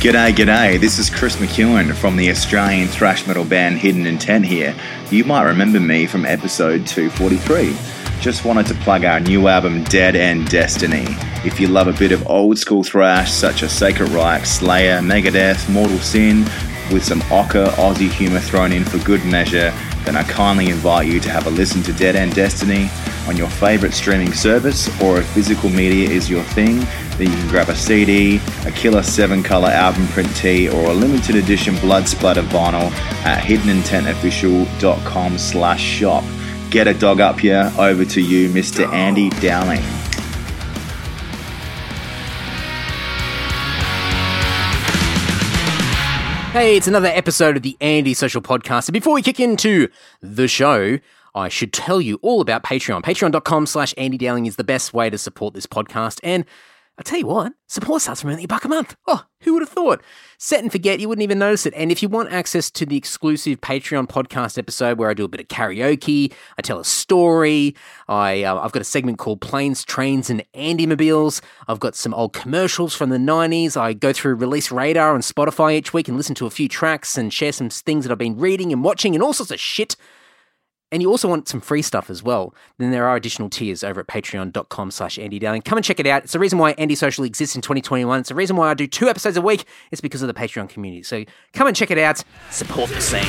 G'day. This is Chris McEwen from the Australian thrash metal band Hidden Intent here. You might remember me from episode 243. Just wanted to plug our new album Dead End Destiny. If you love a bit of old school thrash such as Sacred Reich, Slayer, Megadeth, Mortal Sin, with some ochre Aussie humour thrown in for good measure, then I kindly invite you to have a listen to Dead End Destiny on your favourite streaming service, or if physical media is your thing, then you can grab a CD, a killer 7-colour album print tee, or a limited edition blood splatter vinyl at hiddenintentofficial.com/shop. Get a dog up here. Over to you, Mr. Andy Dowling. Hey, it's another episode of the Andy Social Podcast. And before we kick into the show, I should tell you all about Patreon. Patreon.com/Andy Dowling is the best way to support this podcast. And I'll tell you what, support starts from only $1 a month. Oh, who would have thought? Set and forget, you wouldn't even notice it. And if you want access to the exclusive Patreon podcast episode where I do a bit of karaoke, I tell a story, I've got a segment called Planes, Trains and Andymobiles. I've got some old commercials from the 90s. I go through Release Radar on Spotify each week and listen to a few tracks and share some things that I've been reading and watching and all sorts of shit. And you also want some free stuff as well, then there are additional tiers over at patreon.com/Andy Dowling. Come and check it out. It's the reason why Andy Social exists in 2021. It's the reason why I do 2 episodes a week. It's because of the Patreon community. So come and check it out. Support the scene.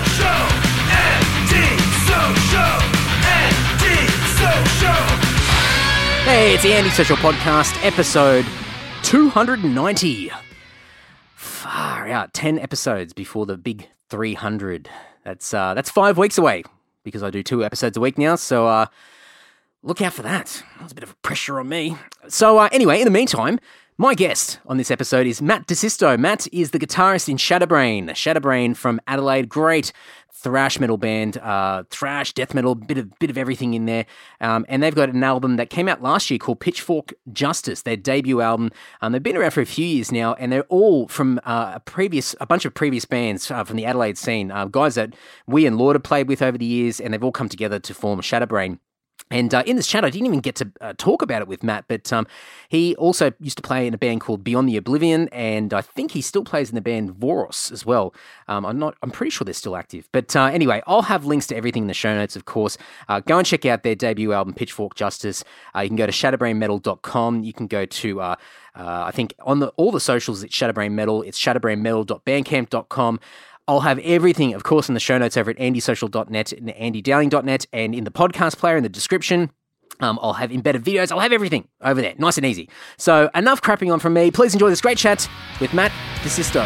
Hey, it's the Andy Social Podcast, episode 290. Far out. 10 episodes before the big 300. That's 5 weeks away, because I do 2 episodes a week now, so look out for that. There's a bit of pressure on me. So anyway, in the meantime, my guest on this episode is Matt DeSisto. Matt is the guitarist in Shatterbrain. Shatterbrain from Adelaide, great thrash metal band, thrash, death metal, bit of everything in there. And they've got an album that came out last year called Pitchfork Justice, their debut album. They've been around for a few years now, and they're all from a bunch of previous bands from the Adelaide scene, guys that we and Lord have played with over the years, and they've all come together to form Shatterbrain. And in this chat, I didn't even get to talk about it with Matt, but he also used to play in a band called Beyond the Oblivion, and I think he still plays in the band Voros as well. I'm pretty sure they're still active. But anyway, I'll have links to everything in the show notes, of course. Go and check out their debut album, Pitchfork Justice. You can go to shatterbrainmetal.com. You can go to, I think, on all the socials, it's Shatterbrain Metal. It's shatterbrainmetal.bandcamp.com. I'll have everything, of course, in the show notes over at andysocial.net and andydowling.net, and in the podcast player in the description. I'll have embedded videos. I'll have everything over there, nice and easy. So enough crapping on from me. Please enjoy this great chat with Matt DeSisto.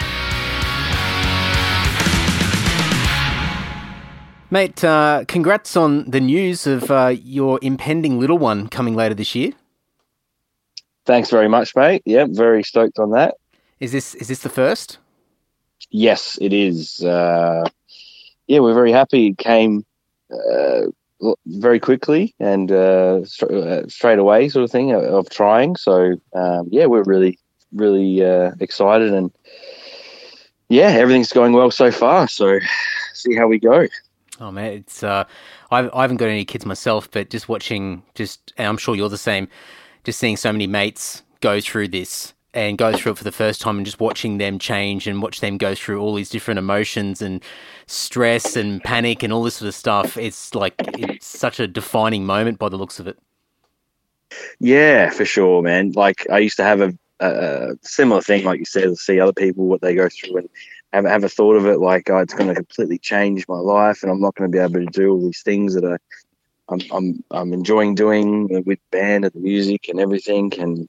Mate, congrats on the news of your impending little one coming later this year. Thanks very much, mate. Yeah, very stoked on that. Is this the first? Yes, it is. We're very happy. It came very quickly and straight away, sort of thing, of trying. So, we're really, really excited, and everything's going well so far. So, see how we go. Oh man, it's I haven't got any kids myself, but just watching, and I'm sure you're the same. Just seeing so many mates go through this. And go through it for the first time, and just watching them change and watch them go through all these different emotions and stress and panic and all this sort of stuff. It's such a defining moment by the looks of it. Yeah, for sure, man. Like, I used to have a similar thing, like you said, to see other people, what they go through, and have a thought of it like, oh, it's going to completely change my life, and I'm not going to be able to do all these things that I'm enjoying doing with band and the music and everything. And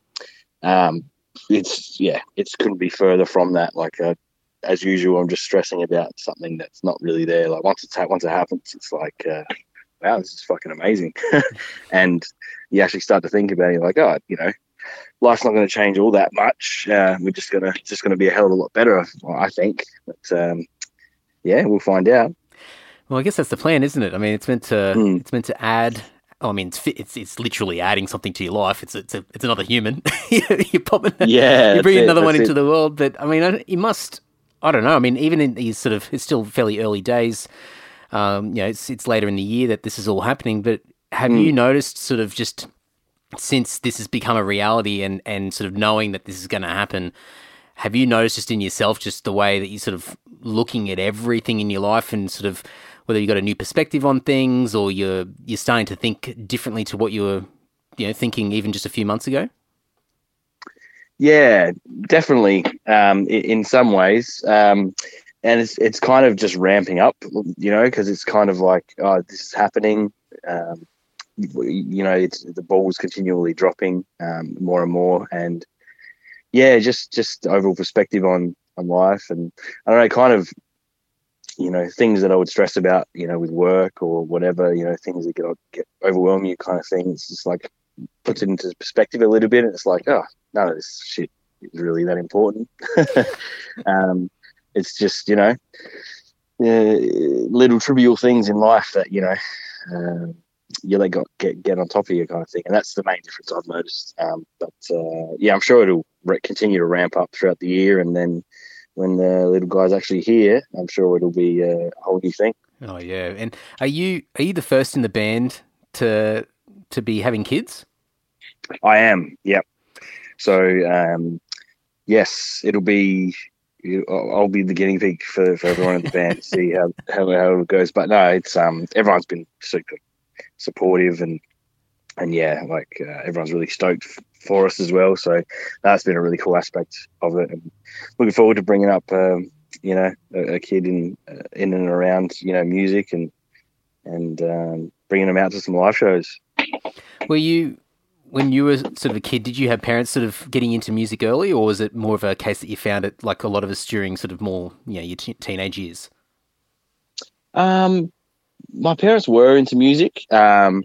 it couldn't be further from that. Like, as usual, I'm just stressing about something that's not really there. Like, once it happens, it's like, wow, this is fucking amazing. And you actually start to think about it, like, oh, life's not going to change all that much. We're just gonna be a hell of a lot better, I think. But we'll find out. Well, I guess that's the plan, isn't it? I mean, it's meant to add. I mean, it's literally adding something to your life. It's another human. you pop it, you bring another one into the world. But I mean, you must. I don't know. I mean, even in these sort of, it's still fairly early days. It's later in the year that this is all happening. But have you noticed, sort of, just since this has become a reality and sort of knowing that this is going to happen, have you noticed just in yourself, just the way that you're sort of looking at everything in your life and sort of whether you got a new perspective on things or you're starting to think differently to what you were, thinking even just a few months ago? Yeah, definitely. In some ways, and it's kind of just ramping up, because it's kind of like, oh, this is happening. It's the ball's continually dropping more and more, and yeah, just overall perspective on life, and I don't know, kind of, things that I would stress about, with work or whatever, things that get overwhelm you, kind of thing. It's just like puts it into perspective a little bit, and it's like, oh, none of this shit is really that important. It's just little trivial things in life that you let get on top of you, kind of thing, and that's the main difference I've noticed. But I'm sure it'll continue to ramp up throughout the year, and then when the little guy's actually here, I'm sure it'll be a whole new thing. Oh yeah, and are you the first in the band to be having kids? I am, yep. So yes, it'll be. I'll be the guinea pig for everyone in the band to see how it goes. But no, it's everyone's been super supportive and everyone's really stoked for us as well. So that's been a really cool aspect of it, and looking forward to bringing up a kid in and around music and bringing them out to some live shows. When you were sort of a kid, did you have parents sort of getting into music early, or was it more of a case that you found it like a lot of us during sort of more your teenage years? My parents were into music quite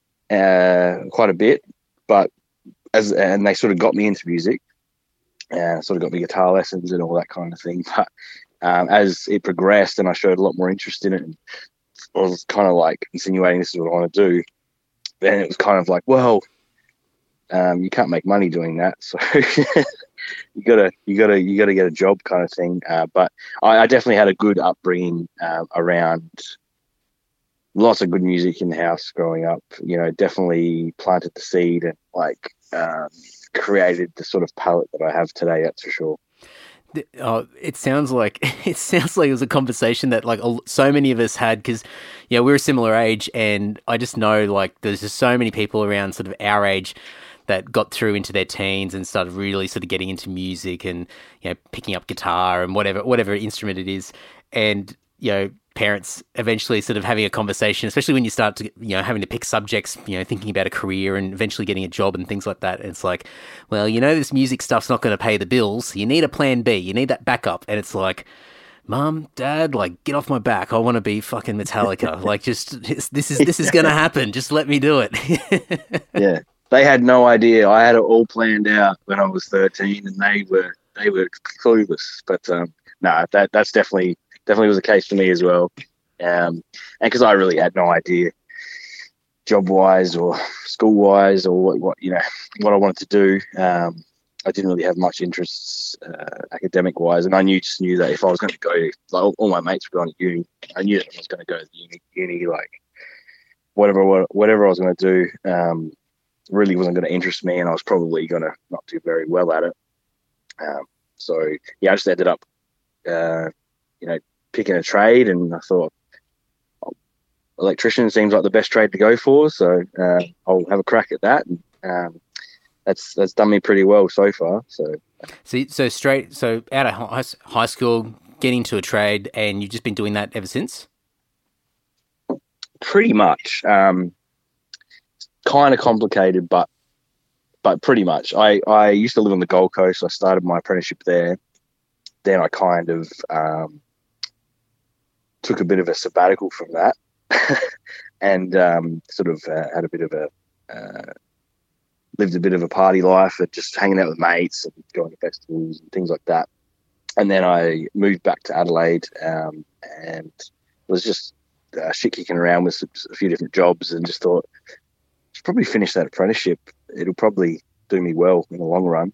a bit, but and they sort of got me into music, sort of got me guitar lessons and all that kind of thing. But as it progressed and I showed a lot more interest in it, and I was kind of like insinuating this is what I want to do, then it was kind of like, well, you can't make money doing that, so you gotta get a job, kind of thing. But I definitely had a good upbringing around lots of good music in the house growing up. Definitely planted the seed and created the sort of palette that I have today. That's for sure. It sounds like it was a conversation that like so many of us had, because we're a similar age, and I just know like there's just so many people around sort of our age that got through into their teens and started really sort of getting into music and picking up guitar and whatever instrument it is, and parents eventually sort of having a conversation, especially when you start to having to pick subjects, thinking about a career and eventually getting a job and things like that. And it's like, well, this music stuff's not going to pay the bills. You need a plan B. You need that backup. And it's like, Mom, Dad, like, get off my back. I want to be fucking Metallica. Like, just this is going to happen. Just let me do it. Yeah. They had no idea. I had it all planned out when I was 13, and they were clueless. But no, that's definitely was the case for me as well. And because I really had no idea, job wise or school wise, or what I wanted to do. I didn't really have much interests academic wise, and I just knew that if I was going to go, like all my mates were going to uni, I knew that I was going to go to the uni, like whatever I was going to do. Really wasn't going to interest me, and I was probably going to not do very well at it. So I just ended up, picking a trade, and I thought electrician seems like the best trade to go for. So I'll have a crack at that, and that's done me pretty well so far. So out of high school, getting into a trade, and you've just been doing that ever since. Pretty much. Kind of complicated, but pretty much. I used to live on the Gold Coast. So I started my apprenticeship there. Then I kind of took a bit of a sabbatical from that, and sort of had a bit of lived a bit of a party life, and just hanging out with mates and going to festivals and things like that. And then I moved back to Adelaide, and was just shit kicking around with a few different jobs, and just thought, probably finish that apprenticeship. It'll probably do me well in the long run.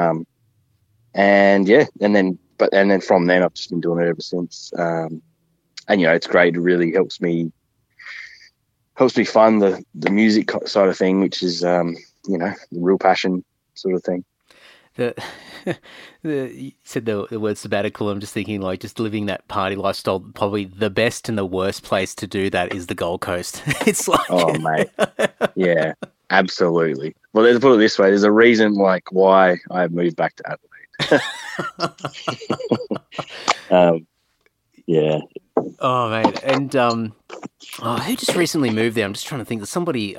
And then from then I've just been doing it ever since. And it's great. It really helps me fund the music side of thing, which is the real passion sort of thing. the, you said the word sabbatical. I'm just thinking like just living that party lifestyle. Probably the best and the worst place to do that is the Gold Coast. It's like, Oh, mate. Yeah, absolutely. Well, let's put it this way. There's a reason like why I moved back to Adelaide. Yeah. Oh, mate. And who just recently moved there? I'm just trying to think. There's somebody,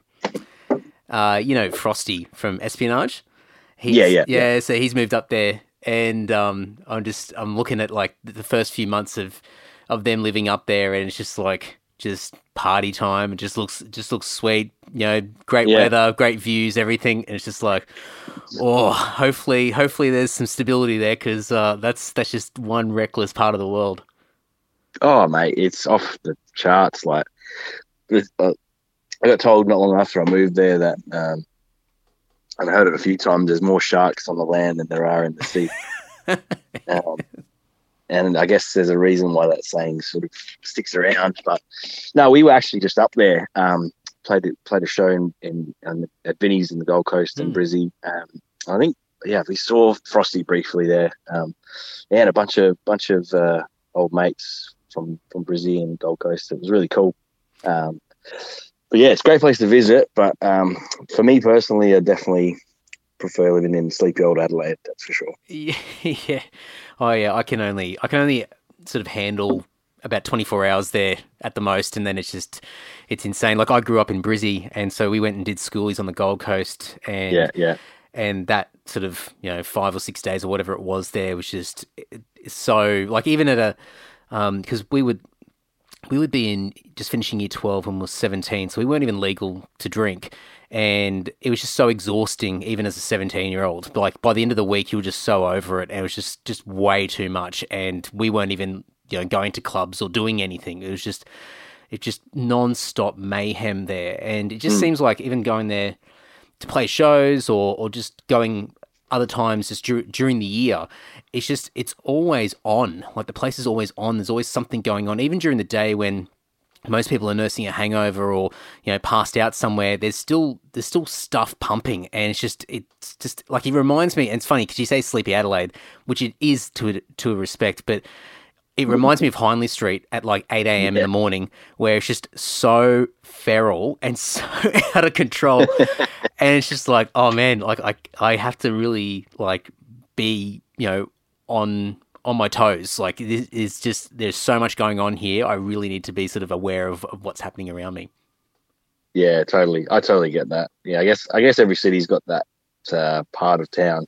Frosty from Espionage. Yeah. So he's moved up there, and I'm looking at like the first few months of them living up there, and it's just like just party time. It just looks sweet. Great weather, great views, everything. And it's just like, hopefully there's some stability there, because that's just one reckless part of the world. Oh, mate, it's off the charts. Like, I got told not long after I moved there that, and I heard it a few times, there's more sharks on the land than there are in the sea. And I guess there's a reason why that saying sort of sticks around. But no, we were actually just up there, played a show at Vinnie's in the Gold Coast in Brizzy. I think, we saw Frosty briefly there. And a bunch of old mates from Brizzy and Gold Coast. It was really cool. But yeah, it's a great place to visit. But for me personally, I definitely prefer living in sleepy old Adelaide. That's for sure. Yeah. Oh yeah. I can only sort of handle about 24 hours there at the most, and then it's insane. Like, I grew up in Brizzy, and so we went and did schoolies on the Gold Coast, and and that sort of 5 or 6 days or whatever it was there was just so, like, even at a because we would be in just finishing year 12 when we were 17, so we weren't even legal to drink, and it was just so exhausting even as a 17-year-old. Like, by the end of the week you were just so over it, and it was just way too much, and we weren't even going to clubs or doing anything. It's just non-stop mayhem there, and it just seems like even going there to play shows or just going other times just during the year, it's always on. Like, the place is always on. There's always something going on. Even during the day when most people are nursing a hangover or passed out somewhere, there's still stuff pumping, and it's just like, it reminds me. And it's funny because you say Sleepy Adelaide, which it is to a respect, but it reminds me of Hindley Street at like 8 a.m. in the morning, where it's just so feral and so out of control. And it's just like, oh man, like I have to really like be, on my toes. Like, this is just, there's so much going on here. I really need to be sort of aware of what's happening around me. Yeah, totally. I totally get that. Yeah, I guess every city's got that part of town.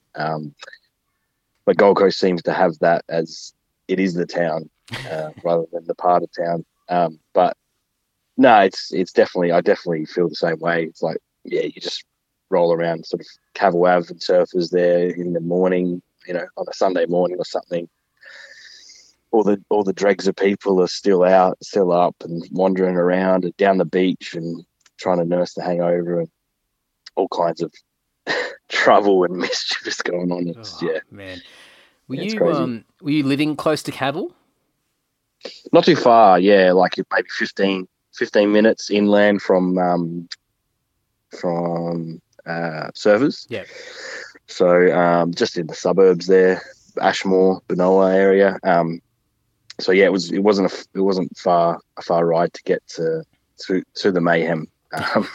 But Gold Coast seems to have that as it is the town rather than the part of town. But no, it's definitely, I definitely feel the same way. It's like, you just roll around sort of Cavawav and surfers there in the morning, on a Sunday morning or something. All the dregs of people are still out, still up and wandering around and down the beach and trying to nurse the hangover, and all kinds of trouble and mischief going on. It's, man. Were you living close to Cavill? Not too far, like maybe 15 minutes inland from Surfers. Yeah. So just in the suburbs there, Ashmore, Benoa area. So yeah, it wasn't a far ride to get to the mayhem. That's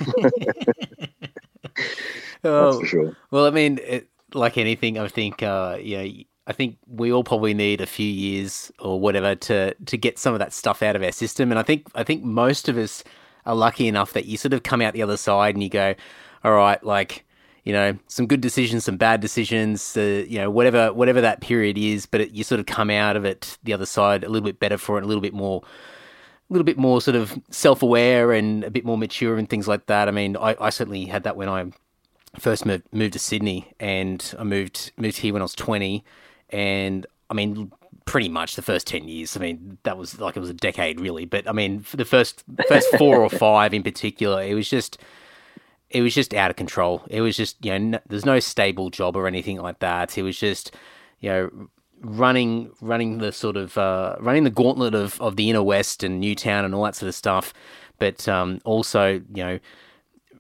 for sure. Well, I mean, like anything, I think I think we all probably need a few years or whatever to get some of that stuff out of our system. And I think most of us are lucky enough that you sort of come out the other side and you go, all right, like, some good decisions, some bad decisions, whatever that period is, but you sort of come out of it the other side a little bit better for it, a little bit more sort of self-aware and a bit more mature and things like that. I mean, I certainly had that when I first moved to Sydney, and I moved here when I was 20. And I mean, pretty much the first 10 years, I mean, that was like, it was a decade really. But I mean, for the first 4 or 5 in particular, it was just out of control. It was just, there's no stable job or anything like that. It was just, running the sort of, running the gauntlet of the inner west and Newtown and all that sort of stuff. But also,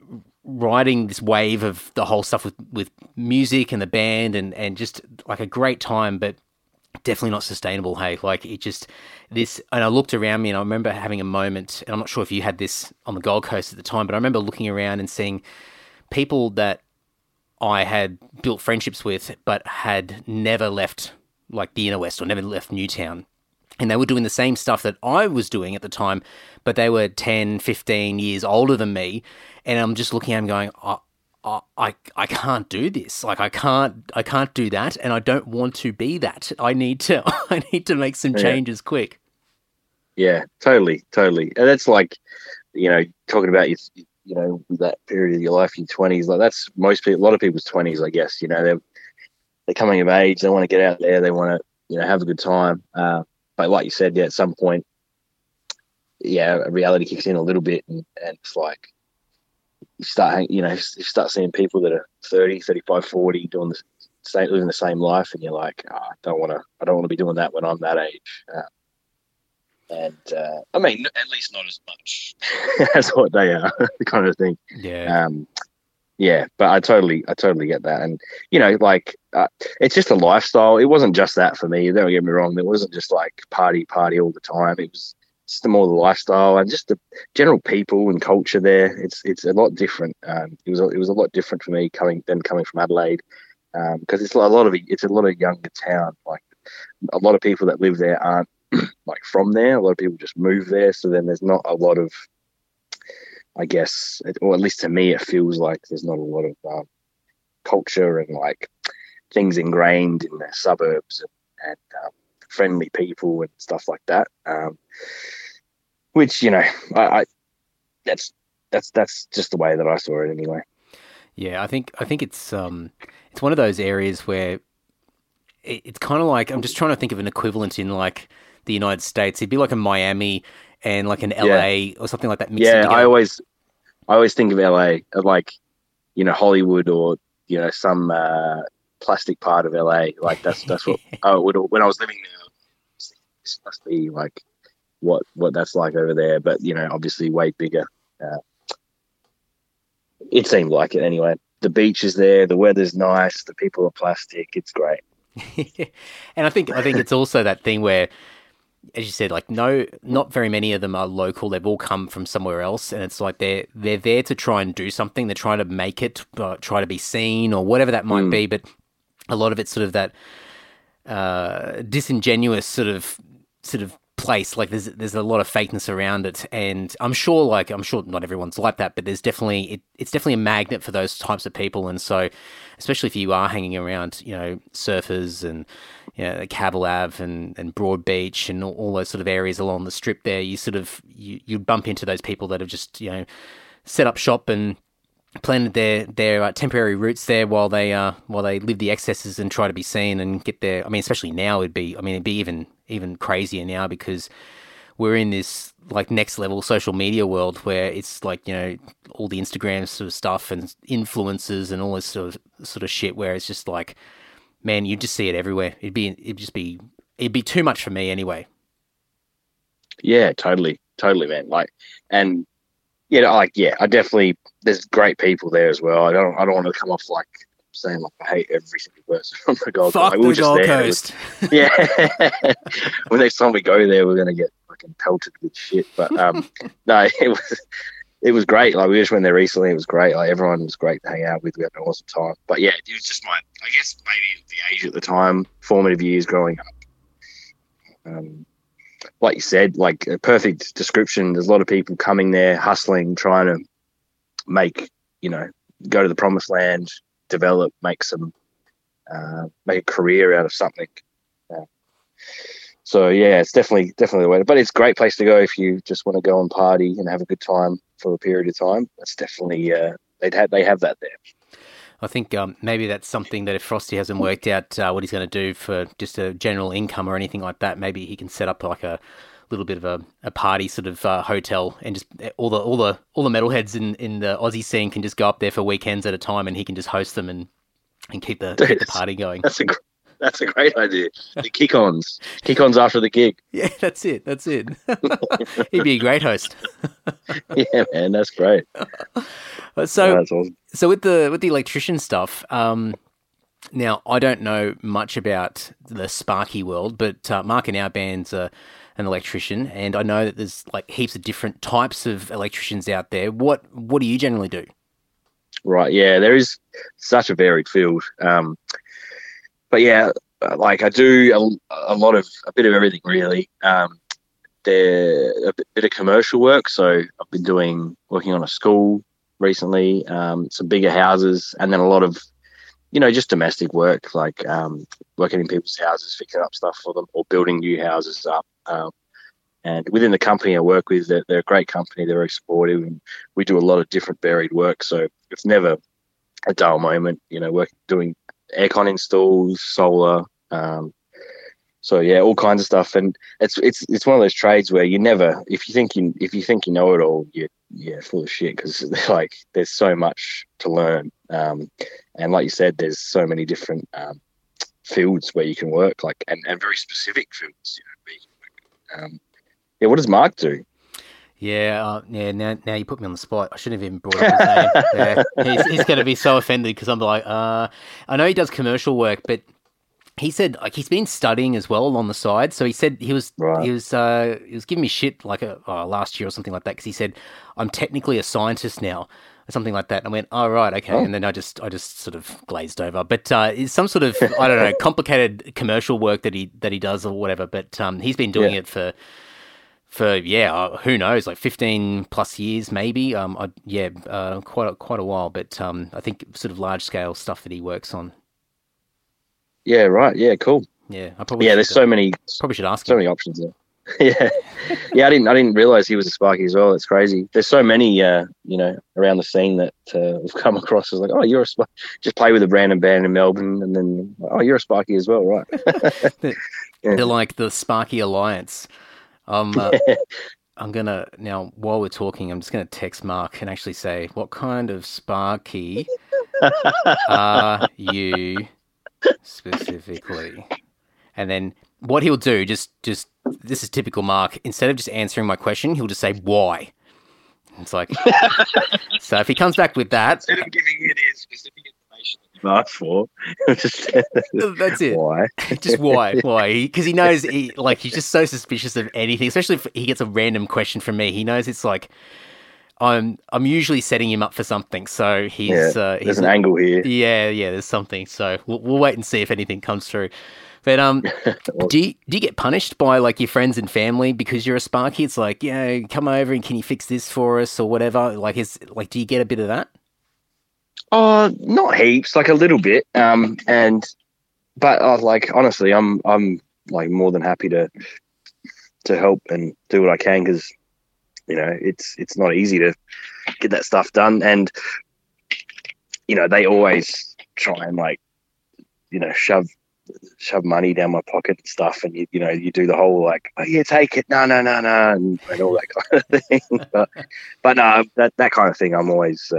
riding this wave of the whole stuff with music and the band and just like a great time, but definitely not sustainable. Hey, like it just this, and I looked around me and I remember having a moment, and I'm not sure if you had this on the Gold Coast at the time, but I remember looking around and seeing people that I had built friendships with, but had never left like the inner west or never left Newtown. And they were doing the same stuff that I was doing at the time, but they were 10, 15 years older than me. And I'm just looking at them going, I can't do this. Like I can't do that. And I don't want to be that. I need to make some changes quick. Yeah, totally. And that's like, talking about that period of your life, your 20s, like that's most people, a lot of people's 20s, I guess, they're coming of age. They want to get out there. They want to, have a good time. But like you said, at some point, reality kicks in a little bit, and it's like you start seeing people that are 30, 35, 40 doing living the same life, and you're like, I don't want to be doing that when I'm that age. I mean, at least not as much as what they are, kind of thing. Yeah. But I totally get that, and it's just a lifestyle. It wasn't just that for me. Don't get me wrong. It wasn't just like party all the time. It was just more the lifestyle and just the general people and culture there. It's a lot different. It was a lot different for me coming from Adelaide, because it's a lot of younger town. Like a lot of people that live there aren't like from there. A lot of people just move there, so then there's not a lot of, I guess, or at least to me, it feels like there's not a lot of culture and like things ingrained in the suburbs and friendly people and stuff like that. Which I that's just the way that I saw it anyway. Yeah, I think it's one of those areas where it's kind of like, I'm just trying to think of an equivalent in like the United States. It'd be like a Miami and like an LA or something like that. Yeah, I always think of LA, of like, Hollywood or, some plastic part of LA. Like that's what when I was living there, this must be like what that's like over there. But, obviously way bigger. It seemed like it anyway. The beach is there. The weather's nice. The people are plastic. It's great. And I think it's also that thing where, as you said, like not very many of them are local. They've all come from somewhere else, and it's like they're there to try and do something. They're trying to make it, try to be seen, or whatever that might be. But a lot of it's sort of that disingenuous sort of place. Like there's a lot of fakeness around it, and I'm sure not everyone's like that, but there's definitely it's definitely a magnet for those types of people. And so, especially if you are hanging around, surfers and Cavill Ave and Broad Beach and all those sort of areas along the strip there, you bump into those people that have just set up shop and planted their temporary roots there while they live the excesses and try to be seen and get there. I mean, especially now it'd be even crazier now, because we're in this like next level social media world where it's like, all the Instagram sort of stuff and influencers and all this sort of shit, where it's just like, man, you just see it everywhere. It'd be too much for me anyway. Yeah, totally, man. Like, and I definitely, there's great people there as well. I don't want to come off like saying like I hate every single person from the Gold Coast. Fuck the Gold Coast. Yeah. Well, next time we go there, we're gonna get fucking pelted with shit. But no, it was great. Like we just went there recently. It was great. Like everyone was great to hang out with. We had an awesome time. But yeah, it was just I guess maybe the age at the time, formative years growing up. Like you said, like a perfect description. There's a lot of people coming there, hustling, trying to make, go to the promised land, develop, make a career out of something. So yeah, it's definitely the way. But it's a great place to go if you just want to go and party and have a good time for a period of time. That's definitely they have that there. I think maybe that's something that if Frosty hasn't worked out what he's going to do for just a general income or anything like that, maybe he can set up like a little bit of a party sort of hotel, and just all the metalheads in the Aussie scene can just go up there for weekends at a time, and he can just host them and keep the party going. That's a great idea. The kick-ons after the gig. Yeah, that's it. He'd be a great host. Yeah, man, that's great. So, that's awesome. So with the electrician stuff, now I don't know much about the Sparky world, but Mark in our band's an electrician, and I know that there's like heaps of different types of electricians out there. What do you generally do? Right, yeah, there is such a varied field. But yeah, like I do a bit of everything really. There a bit of commercial work, so I've been working on a school recently, some bigger houses, and then a lot of, just domestic work, like working in people's houses, fixing up stuff for them, or building new houses up. And within the company I work with, they're a great company. They're very supportive, and we do a lot of different varied work. So it's never a dull moment, doing aircon installs, solar. So yeah, all kinds of stuff. And it's one of those trades where you never, if you think you know it all, you're full of shit, because like there's so much to learn. And like you said, there's so many different fields where you can work, like and very specific fields. Where you can work. Yeah, what does Mark do? Yeah, now you put me on the spot. I shouldn't have even brought up his name. Yeah, he's going to be so offended because I'm like, I know he does commercial work, but he said like he's been studying as well on the side. So he said he was giving me shit like last year or something like that, because he said I'm technically a scientist now or something like that. And I went, oh right, okay. Oh. And then I just sort of glazed over. But it's some sort of I don't know complicated commercial work that he does or whatever. But he's been doing it for who knows, like 15 plus years maybe. Quite a while. But I think sort of large scale stuff that he works on. Yeah, right. Yeah, cool. Yeah, I probably there's so many. Probably should ask. So many options there. Yeah. I didn't realize he was a Sparky as well. It's crazy. There's so many, around the scene that we've come across as like, oh, you're a Sparky. Just play with a random band in Melbourne, and then oh, you're a Sparky as well, right? They're like the Sparky Alliance. I'm gonna now while we're talking, I'm just gonna text Mark and actually say, what kind of Sparky are you specifically? And then what he'll do, just this is typical Mark, instead of just answering my question, he'll just say why. It's like so if he comes back with that, instead of giving you the specific information that you've asked for, that's it. Why? Just why? Because he knows he's just so suspicious of anything, especially if he gets a random question from me. He knows it's like I'm usually setting him up for something, so he's there's an angle here. Yeah, there's something. So we'll wait and see if anything comes through. But do you get punished by like your friends and family because you're a Sparky? It's like, come over and can you fix this for us or whatever? Do you get a bit of that? Oh, not heaps, like a little bit. But honestly, I'm like more than happy to help and do what I can, because it's not easy to get that stuff done, and they always try and like shove money down my pocket and stuff, and you do the whole like, oh yeah, take it, no, and all that kind of thing. but no, that kind of thing, I'm always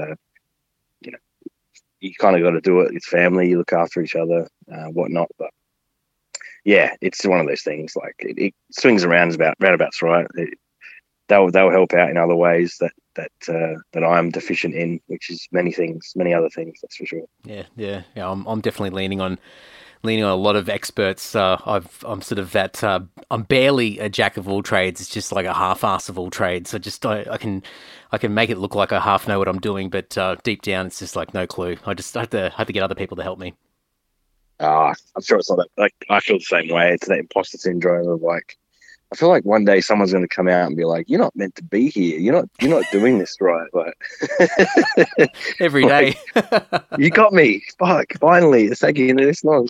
you kind of got to do it. It's family, you look after each other, whatnot. But yeah, it's one of those things. Like it swings around roundabouts, right? They'll help out in other ways that I'm deficient in, which is many other things. That's for sure. Yeah. I'm definitely leaning on a lot of experts. I'm sort of that. I'm barely a jack of all trades. It's just like a half-ass of all trades. I can make it look like I half know what I'm doing, but deep down it's just like no clue. I just have to get other people to help me. I'm sure it's not that. Like I feel the same way. It's that imposter syndrome of like, I feel like one day someone's going to come out and be like, "You're not meant to be here. You're not doing this right." Like every day, you got me. Fuck! Finally, it's taking this long.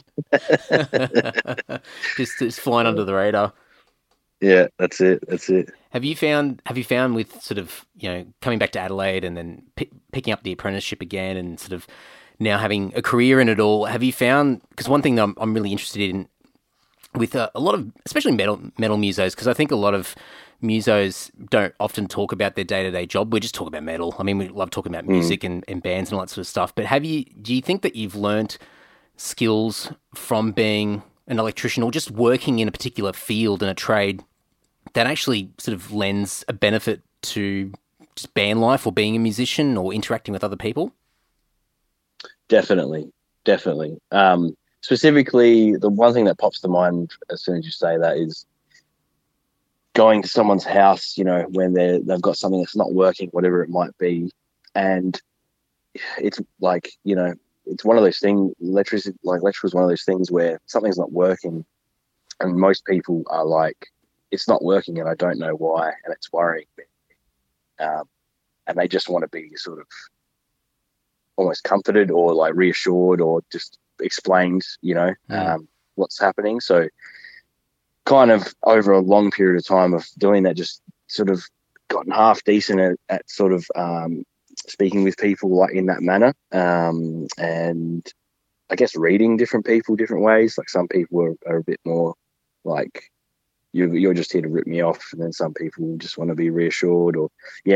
just flying under the radar. Yeah, that's it. Have you found with sort of coming back to Adelaide and then picking up the apprenticeship again and sort of now having a career in it all? Have you found, because one thing that I'm really interested in with a lot of, especially metal musos, because I think a lot of musos don't often talk about their day-to-day job. We just talk about metal. I mean, we love talking about music and bands and all that sort of stuff. But do you think that you've learnt skills from being an electrician or just working in a particular field and a trade that actually sort of lends a benefit to just band life or being a musician or interacting with other people? Definitely. Specifically, the one thing that pops to mind as soon as you say that is going to someone's house, you know, when they've got something that's not working, whatever it might be. And it's like, you know, it's one of those things, electricity is one of those things where something's not working and most people are like, it's not working and I don't know why and it's worrying me. And they just want to be sort of almost comforted or like reassured or just explained, you know, what's happening. So kind of over a long period of time of doing that, just sort of gotten half decent at sort of speaking with people like in that manner, and I guess reading different people different ways. Like some people are a bit more like you're just here to rip me off, and then some people just want to be reassured, or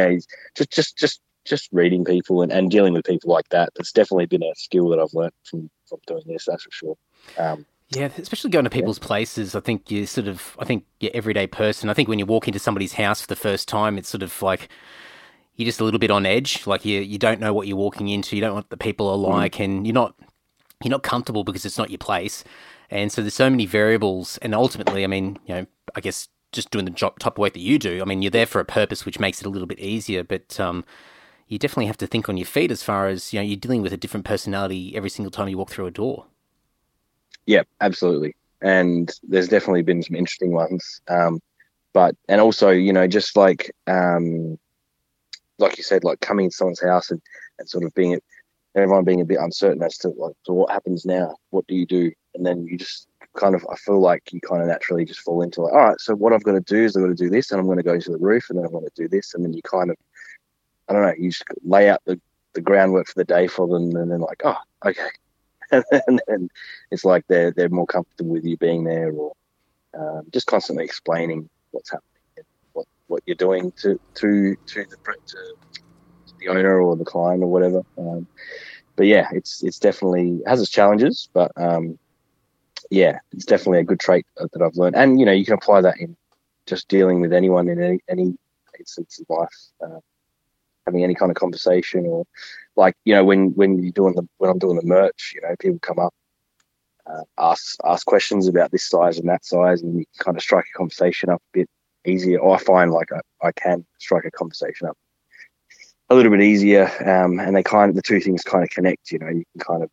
just reading people and dealing with people like that. That's definitely been a skill that I've learned from doing this, that's for sure. Yeah, especially going to people's places. I think you're everyday person. I think when you walk into somebody's house for the first time, it's sort of like you're just a little bit on edge. Like you don't know what you're walking into. You don't know what the people are like, and you're not comfortable because it's not your place. And so there's so many variables. And ultimately, I mean, you know, I guess just doing the type of work that you do, I mean, you're there for a purpose, which makes it a little bit easier. But you definitely have to think on your feet as far as, you know, you're dealing with a different personality every single time you walk through a door. Yeah, absolutely. And there's definitely been some interesting ones. But also, you know, just like you said, like coming to someone's house and sort of everyone being a bit uncertain as to like, so what happens now? What do you do? And then you just kind of, I feel like you kind of naturally just fall into like, all right, so what I've got to do is I've got to do this and I'm going to go to the roof and then I'm going to do this. And then you kind of, I don't know, you just lay out the groundwork for the day for them and then like, oh, okay. And then it's like they're more comfortable with you being there, or just constantly explaining what's happening and what you're doing to the owner or the client or whatever. But yeah, it's definitely has its challenges, but yeah, it's definitely a good trait that I've learned. And you know, you can apply that in just dealing with anyone in any instance of life, having any kind of conversation, or like, you know, when I'm doing the merch, you know, people come up, ask questions about this size and that size, and you can kind of strike a conversation up a bit easier. Or I find like I can strike a conversation up a little bit easier, and the two things kind of connect. You know, you can kind of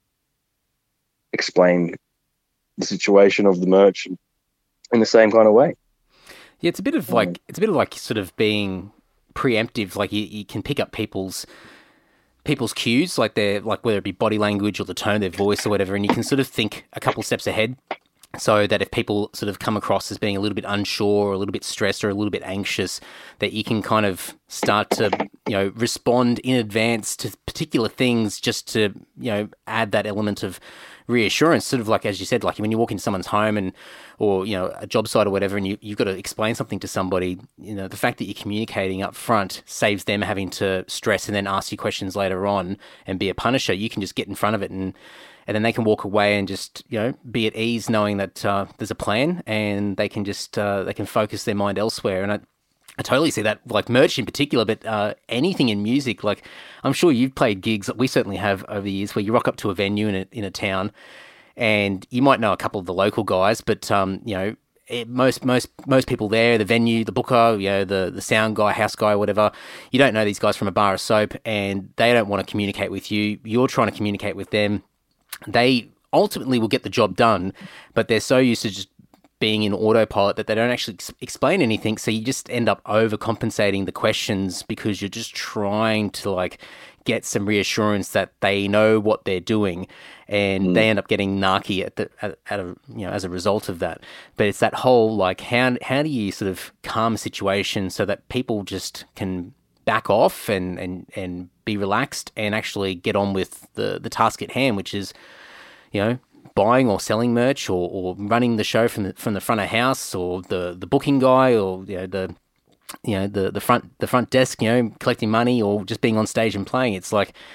explain the situation of the merch in the same kind of way. Yeah, it's a bit of like sort of being preemptive. Like you can pick up people's cues, like whether it be body language or the tone of their voice or whatever, and you can sort of think a couple steps ahead, so that if people sort of come across as being a little bit unsure or a little bit stressed or a little bit anxious, that you can kind of start to, you know, respond in advance to particular things just to, you know, add that element of reassurance. Sort of like, as you said, like when you walk into someone's home or, you know, a job site or whatever, and you've got to explain something to somebody, you know, the fact that you're communicating up front saves them having to stress and then ask you questions later on and be a punisher. You can just get in front of it and then they can walk away and just, you know, be at ease knowing that there's a plan, and they can just they can focus their mind elsewhere. And I totally see that, like merch in particular, but anything in music. Like I'm sure you've played gigs, we certainly have over the years, where you rock up to a venue in a town, and you might know a couple of the local guys, but you know, most people there, the venue, the booker, you know, the sound guy, house guy, whatever, you don't know these guys from a bar of soap, and they don't want to communicate with you. You're trying to communicate with them. They ultimately will get the job done, but they're so used to just being in autopilot that they don't actually explain anything. So you just end up overcompensating the questions because you're just trying to like get some reassurance that they know what they're doing, and they end up getting narky as a result of that. But it's that whole like how do you sort of calm a situation so that people just can back off and be relaxed and actually get on with the task at hand, which is, you know, buying or selling merch or running the show from the front of house, or the booking guy, or the front desk, you know, collecting money, or just being on stage and playing. It's like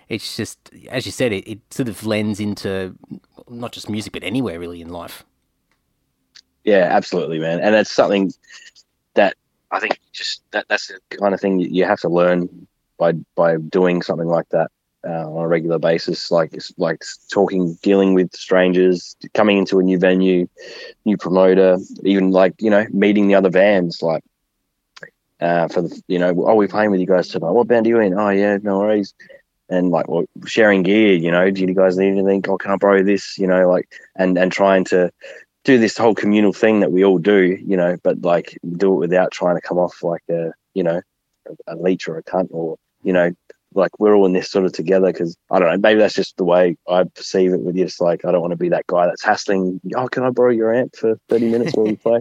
it's just, as you said, it sort of lends into not just music, but anywhere really in life. Yeah, absolutely, man. And it's something that I think just that's the kind of thing you have to learn by doing something like that on a regular basis. Like it's like talking, dealing with strangers, coming into a new venue, new promoter, even like, you know, meeting the other bands, like for the, you know, oh, we're playing with you guys tonight. What band are you in? Oh yeah, no worries. And like, well, sharing gear, you know, do you guys need anything? Oh, can I borrow this? You know, like, and trying to do this whole communal thing that we all do, you know, but like do it without trying to come off like a, you know, a leech or a cunt, or, you know, like we're all in this sort of together. Because I don't know, maybe that's just the way I perceive it with you. It's like, I don't want to be that guy that's hassling, oh, can I borrow your amp for 30 minutes while we play?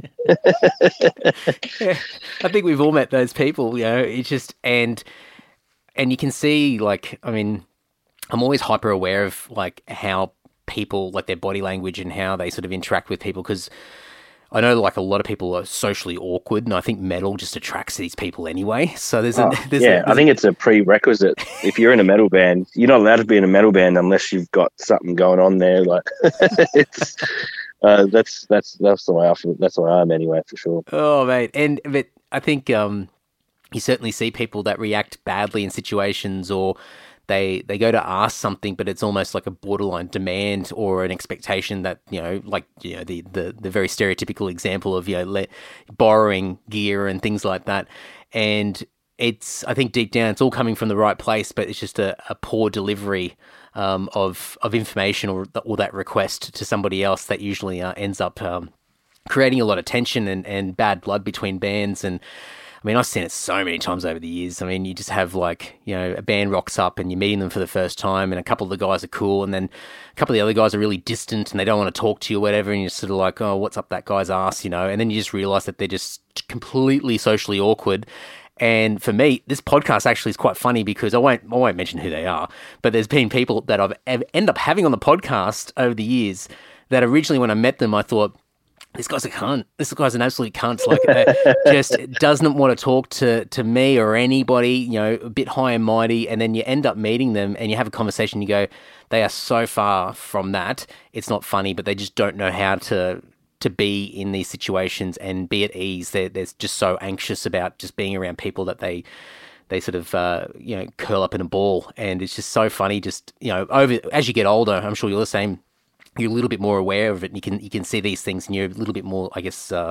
Yeah, I think we've all met those people, you know. It's just, and you can see, like, I mean, I'm always hyper aware of like how people, like their body language and how they sort of interact with people, because I know like a lot of people are socially awkward, and I think metal just attracts these people anyway. So I think it's a prerequisite. If you're in a metal band, you're not allowed to be in a metal band unless you've got something going on there. Like it's that's the way I feel. That's the way I'm anyway, for sure. Oh mate, but I think you certainly see people that react badly in situations, or they go to ask something, but it's almost like a borderline demand or an expectation that, you know, like, you know, the very stereotypical example of, you know, borrowing gear and things like that. And it's, I think deep down, it's all coming from the right place, but it's just a poor delivery of information or that request to somebody else that usually ends up creating a lot of tension and bad blood between bands. And I mean, I've seen it so many times over the years. I mean, you just have like, you know, a band rocks up and you're meeting them for the first time, and a couple of the guys are cool, and then a couple of the other guys are really distant and they don't want to talk to you or whatever, and you're sort of like, oh, what's up that guy's ass, you know? And then you just realize that they're just completely socially awkward. And for me, this podcast actually is quite funny because I won't mention who they are, but there's been people that I've end up having on the podcast over the years that originally when I met them, I thought, this guy's a cunt. This guy's an absolute cunt. Like, just doesn't want to talk to me or anybody, you know, a bit high and mighty. And then you end up meeting them and you have a conversation. You go, they are so far from that. It's not funny, but they just don't know how to be in these situations and be at ease. They're just so anxious about just being around people that they sort of, you know, curl up in a ball. And it's just so funny. Just, you know, as you get older, I'm sure you're the same. You're a little bit more aware of it, and you can see these things, and you're a little bit more, I guess, a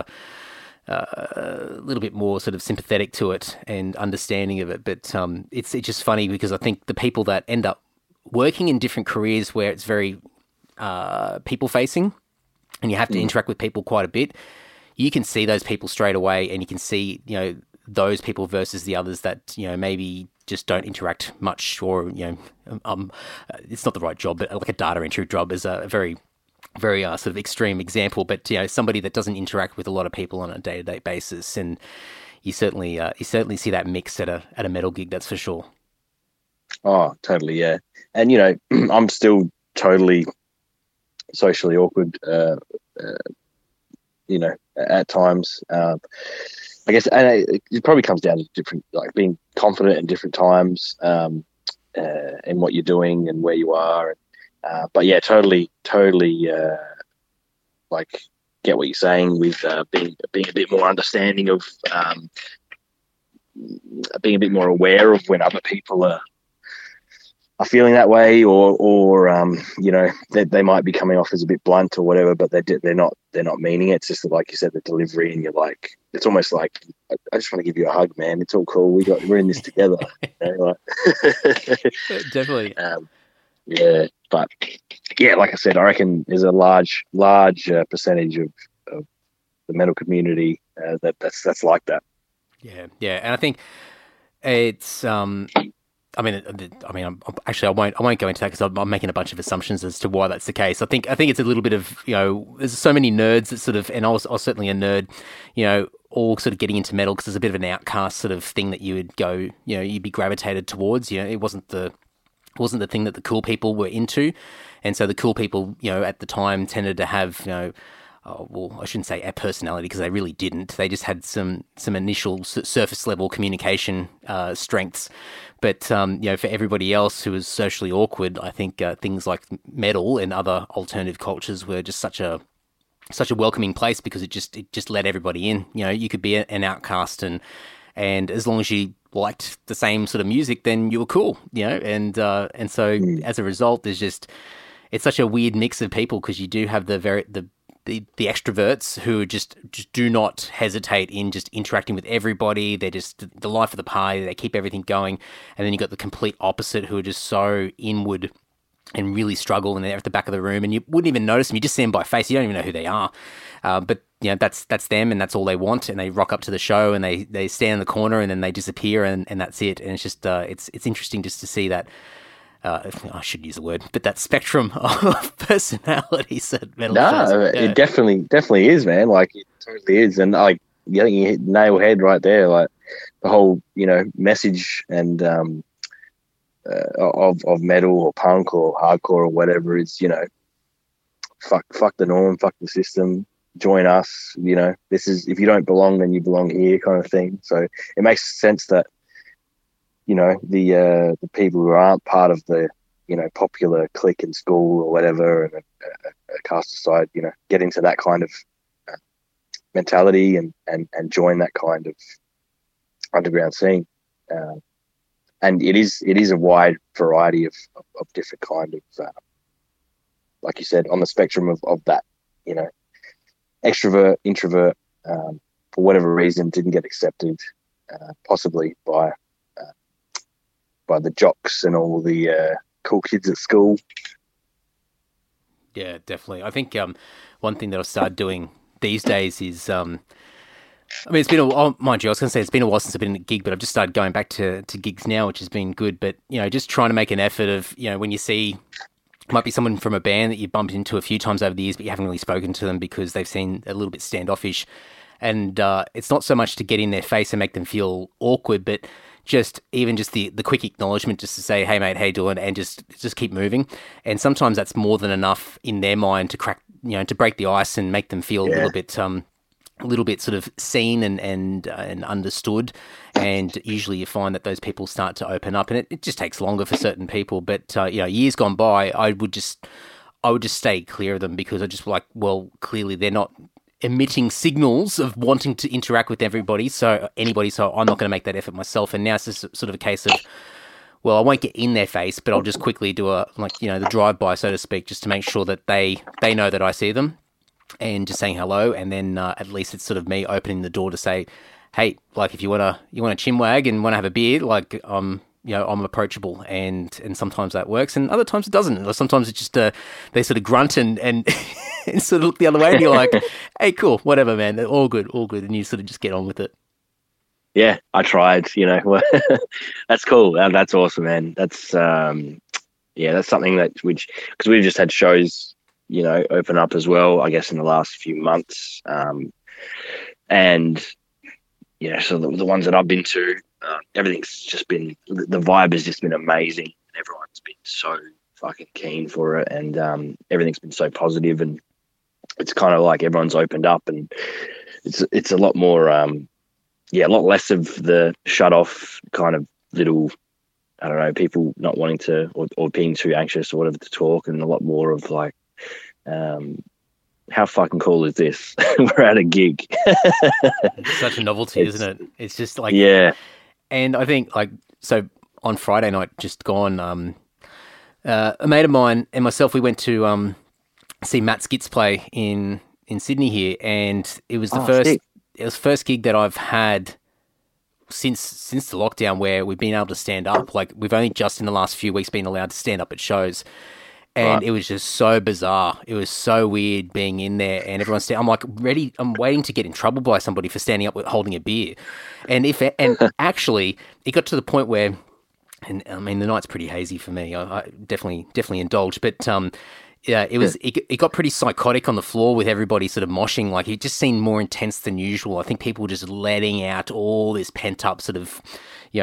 little bit more sort of sympathetic to it and understanding of it. But it's just funny because I think the people that end up working in different careers where it's very people facing, and you have to interact with people quite a bit, you can see those people straight away, and you can see, you know, those people versus the others that, you know, maybe just don't interact much, or, you know, it's not the right job, but like a data entry job is a very, very sort of extreme example. But, you know, somebody that doesn't interact with a lot of people on a day-to-day basis, and you certainly see that mix at a metal gig, that's for sure. Oh, totally, yeah. And, you know, I'm still totally socially awkward, you know, at times. I guess, and it probably comes down to different, like being confident in different times in what you're doing and where you are. But yeah, totally, like get what you're saying with being a bit more understanding of, being a bit more aware of when other people are feeling that way, or you know, they might be coming off as a bit blunt or whatever, but they're not meaning it. It's just like you said, the delivery, and you're like, it's almost like, I just want to give you a hug, man. It's all cool. We're in this together. You know, like, definitely. Yeah, but yeah, like I said, I reckon there's a large percentage of the metal community that's like that. Yeah, and I think it's I mean, I won't go into that because I'm making a bunch of assumptions as to why that's the case. I think it's a little bit of, you know, there's so many nerds that sort of, and I was certainly a nerd, you know, all sort of getting into metal because there's a bit of an outcast sort of thing that you would go, you know, you'd be gravitated towards. You know, it wasn't the thing that the cool people were into, and so the cool people, you know, at the time tended to have, you know, well, I shouldn't say a personality because they really didn't. They just had some initial surface level communication strengths. But for everybody else who was socially awkward, I think things like metal and other alternative cultures were just such a welcoming place because it just let everybody in. You could be an outcast and as long as you liked the same sort of music, then you were cool. And so as a result, it's such a weird mix of people because you do have the extroverts who just do not hesitate in just interacting with everybody. They're just the life of the party. They keep everything going. And then you got the complete opposite who are just so inward and really struggle, and they're at the back of the room and you wouldn't even notice them. You just see them by face. You don't even know who they are. But that's them and that's all they want. And they rock up to the show and they stand in the corner and then they disappear and that's it. And it's just, it's interesting just to see that, I should use the word, but that spectrum of personalities that metal shows. It definitely is, man. Like it totally is, and like you hit nail head right there. Like the whole message and of metal or punk or hardcore or whatever is fuck the norm, fuck the system, join us. This is, if you don't belong, then you belong here, kind of thing. So it makes sense that the people who aren't part of the popular clique in school or whatever and are cast aside, get into that kind of mentality and join that kind of underground scene. And it is a wide variety of different kind of like you said, on the spectrum of that, extrovert, introvert, for whatever reason didn't get accepted, possibly by the jocks and all the cool kids at school. Yeah, definitely. I think one thing that I've started doing these days is, it's been mind you, I was going to say it's been a while since I've been in a gig, but I've just started going back to gigs now, which has been good. But, just trying to make an effort of, when you see, might be someone from a band that you bumped into a few times over the years, but you haven't really spoken to them because they've seemed a little bit standoffish. And it's not so much to get in their face and make them feel awkward, but just the quick acknowledgement just to say, hey mate, how you doing? And just keep moving. And sometimes that's more than enough in their mind to crack, to break the ice and make them feel a little bit sort of seen and understood. And usually you find that those people start to open up, and it just takes longer for certain people. But years gone by, I would just stay clear of them because I just like, well, clearly they're not emitting signals of wanting to interact with anybody, so I'm not going to make that effort myself. And now it's just sort of a case of, well, I won't get in their face, but I'll just quickly do the drive-by, so to speak, just to make sure that they know that I see them and just saying hello. And then at least it's sort of me opening the door to say, hey, like if you want to chinwag and want to have a beer, like I'm approachable, and sometimes that works, and other times it doesn't. Sometimes it's just they sort of grunt and and sort of look the other way, and you're like, hey, cool, whatever, man, all good, and you sort of just get on with it. Yeah, I tried. That's cool. That's awesome, man. That's that's something that because we've just had shows, open up as well, I guess, in the last few months, and so the ones that I've been to. Everything's just been, the vibe has just been amazing, and everyone's been so fucking keen for it, and everything's been so positive, and it's kind of like everyone's opened up, and it's a lot more a lot less of the shut off kind of little, I don't know, people not wanting to or being too anxious or whatever to talk, and a lot more of like how fucking cool is this? We're at a gig. It's such a novelty, isn't it? It's just like, yeah. And I think, so on Friday night, just gone, a mate of mine and myself, we went to see Matt Skitz play in Sydney here, and it was the first gig that I've had since the lockdown where we've been able to stand up. Like, we've only just in the last few weeks been allowed to stand up at shows. And It was just so bizarre. It was so weird being in there, and everyone's I'm like I'm waiting to get in trouble by somebody for standing up with holding a beer. And actually it got to the point where, and I mean the night's pretty hazy for me. I definitely indulged, but it got pretty psychotic on the floor with everybody sort of moshing. Like, it just seemed more intense than usual. I think people were just letting out all this pent up sort of,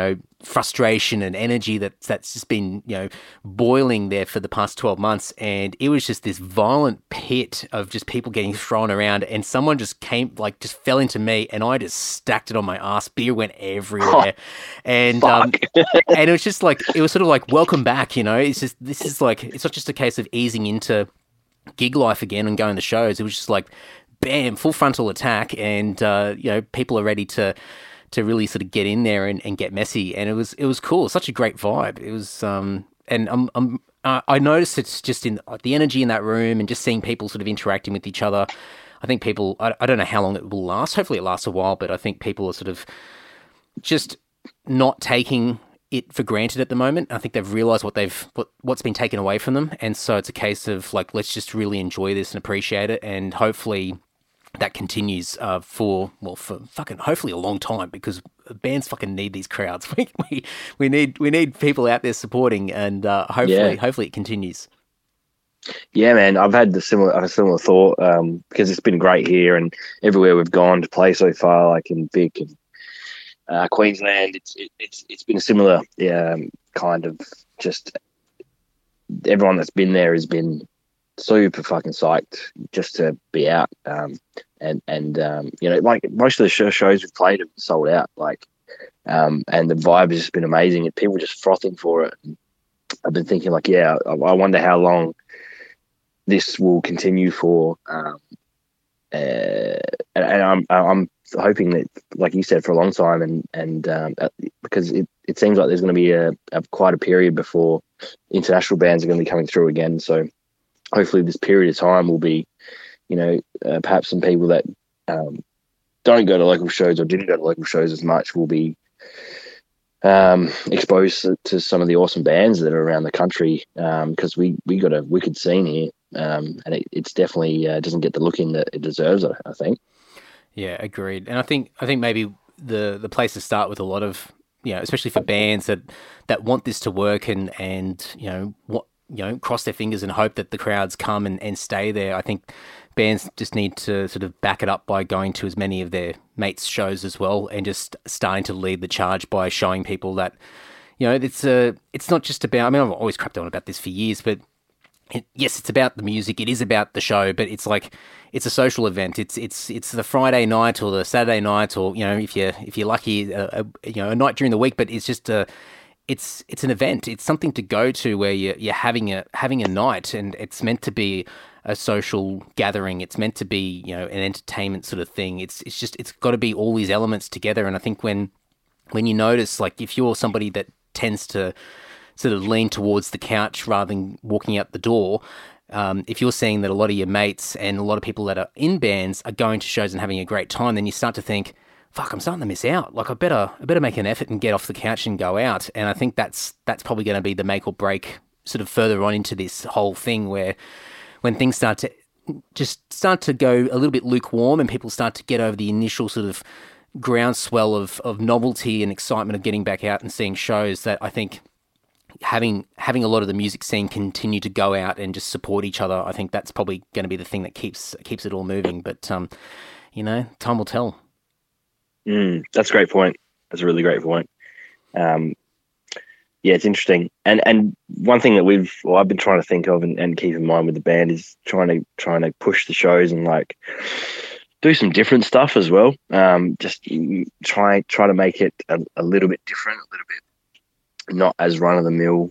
frustration and energy that's just been, boiling there for the past 12 months. And it was just this violent pit of just people getting thrown around, and someone just just fell into me, and I just stacked it on my ass. Beer went everywhere. And and it was just like, it was sort of like, welcome back, it's just, this is like, it's not just a case of easing into gig life again and going to shows. It was just like, bam, full frontal attack, and people are ready to really sort of get in there and get messy, and it was cool. Such a great vibe. It was, and I noticed it's just in the energy in that room, and just seeing people sort of interacting with each other. I think people, I don't know how long it will last. Hopefully it lasts a while, but I think people are sort of just not taking it for granted at the moment. I think they've realised what's been taken away from them, and so it's a case of like, let's just really enjoy this and appreciate it, and hopefully that continues for fucking hopefully a long time, because bands fucking need these crowds. We need people out there supporting, and hopefully it continues. Yeah, man, I've had a similar thought, because it's been great here, and everywhere we've gone to play so far, like in Vic and Queensland, it's been a similar kind of, just everyone that's been there has been super fucking psyched just to be out, and like most of the shows we've played have sold out, and the vibe has just been amazing, and people just frothing for it. And I've been thinking, like, I wonder how long this will continue for, and I'm hoping that, like you said, for a long time, and because it seems like there's going to be a quite a period before international bands are going to be coming through again. So hopefully this period of time will be, perhaps some people that don't go to local shows or didn't go to local shows as much will be exposed to some of the awesome bands that are around the country, because we got a wicked scene here, and it's definitely doesn't get the looking that it deserves, I think. Yeah, agreed. And I think maybe the place to start with a lot of, especially for bands that want this to work and cross their fingers and hope that the crowds come and stay there. I think bands just need to sort of back it up by going to as many of their mates' shows as well, and just starting to lead the charge by showing people that, it's not just about, I mean, I've always crapped on about this for years, but yes, it's about the music, it is about the show, but it's like, it's a social event. It's the Friday night or the Saturday night, or, if you're lucky, a night during the week, but it's just it's an event. It's something to go to where you're having a night, and it's meant to be a social gathering. It's meant to be, an entertainment sort of thing. It's got to be all these elements together. And I think when you notice, like, if you're somebody that tends to sort of lean towards the couch rather than walking out the door, if you're seeing that a lot of your mates and a lot of people that are in bands are going to shows and having a great time, then you start to think, fuck, I'm starting to miss out. Like, I better make an effort and get off the couch and go out. And I think that's probably going to be the make or break sort of further on into this whole thing, where when things start to go a little bit lukewarm and people start to get over the initial sort of groundswell of novelty and excitement of getting back out and seeing shows, that I think having a lot of the music scene continue to go out and just support each other, I think that's probably going to be the thing that keeps it all moving. But time will tell. That's a great point. That's a really great point. It's interesting. And one thing that I've been trying to think of and keep in mind with the band is trying to push the shows and, like, do some different stuff as well. Just try to make it a little bit different, a little bit not as run of the mill.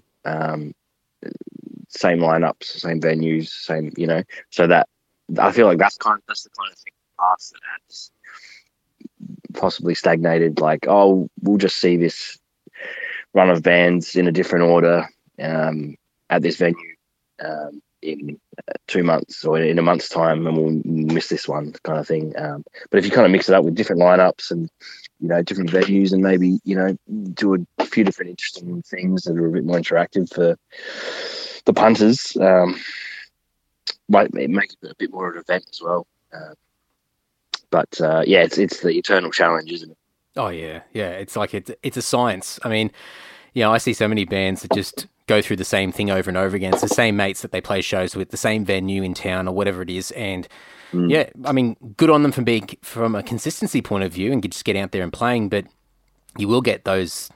Same lineups, same venues, same, so that I feel like that's the kind of thing in the past that has possibly stagnated. Like, we'll just see this run of bands in a different order at this venue in 2 months or in a month's time, and we'll miss this one, kind of thing. But if you kind of mix it up with different lineups and different venues, and maybe do a few different interesting things that are a bit more interactive for the punters, might make it a bit more of an event as well. But it's the eternal challenge, isn't it? Oh yeah. It's like it's a science. I mean, I see so many bands that just go through the same thing over and over again. It's the same mates that they play shows with, the same venue in town or whatever it is, and I mean, good on them from a consistency point of view and just get out there and playing. But you will get those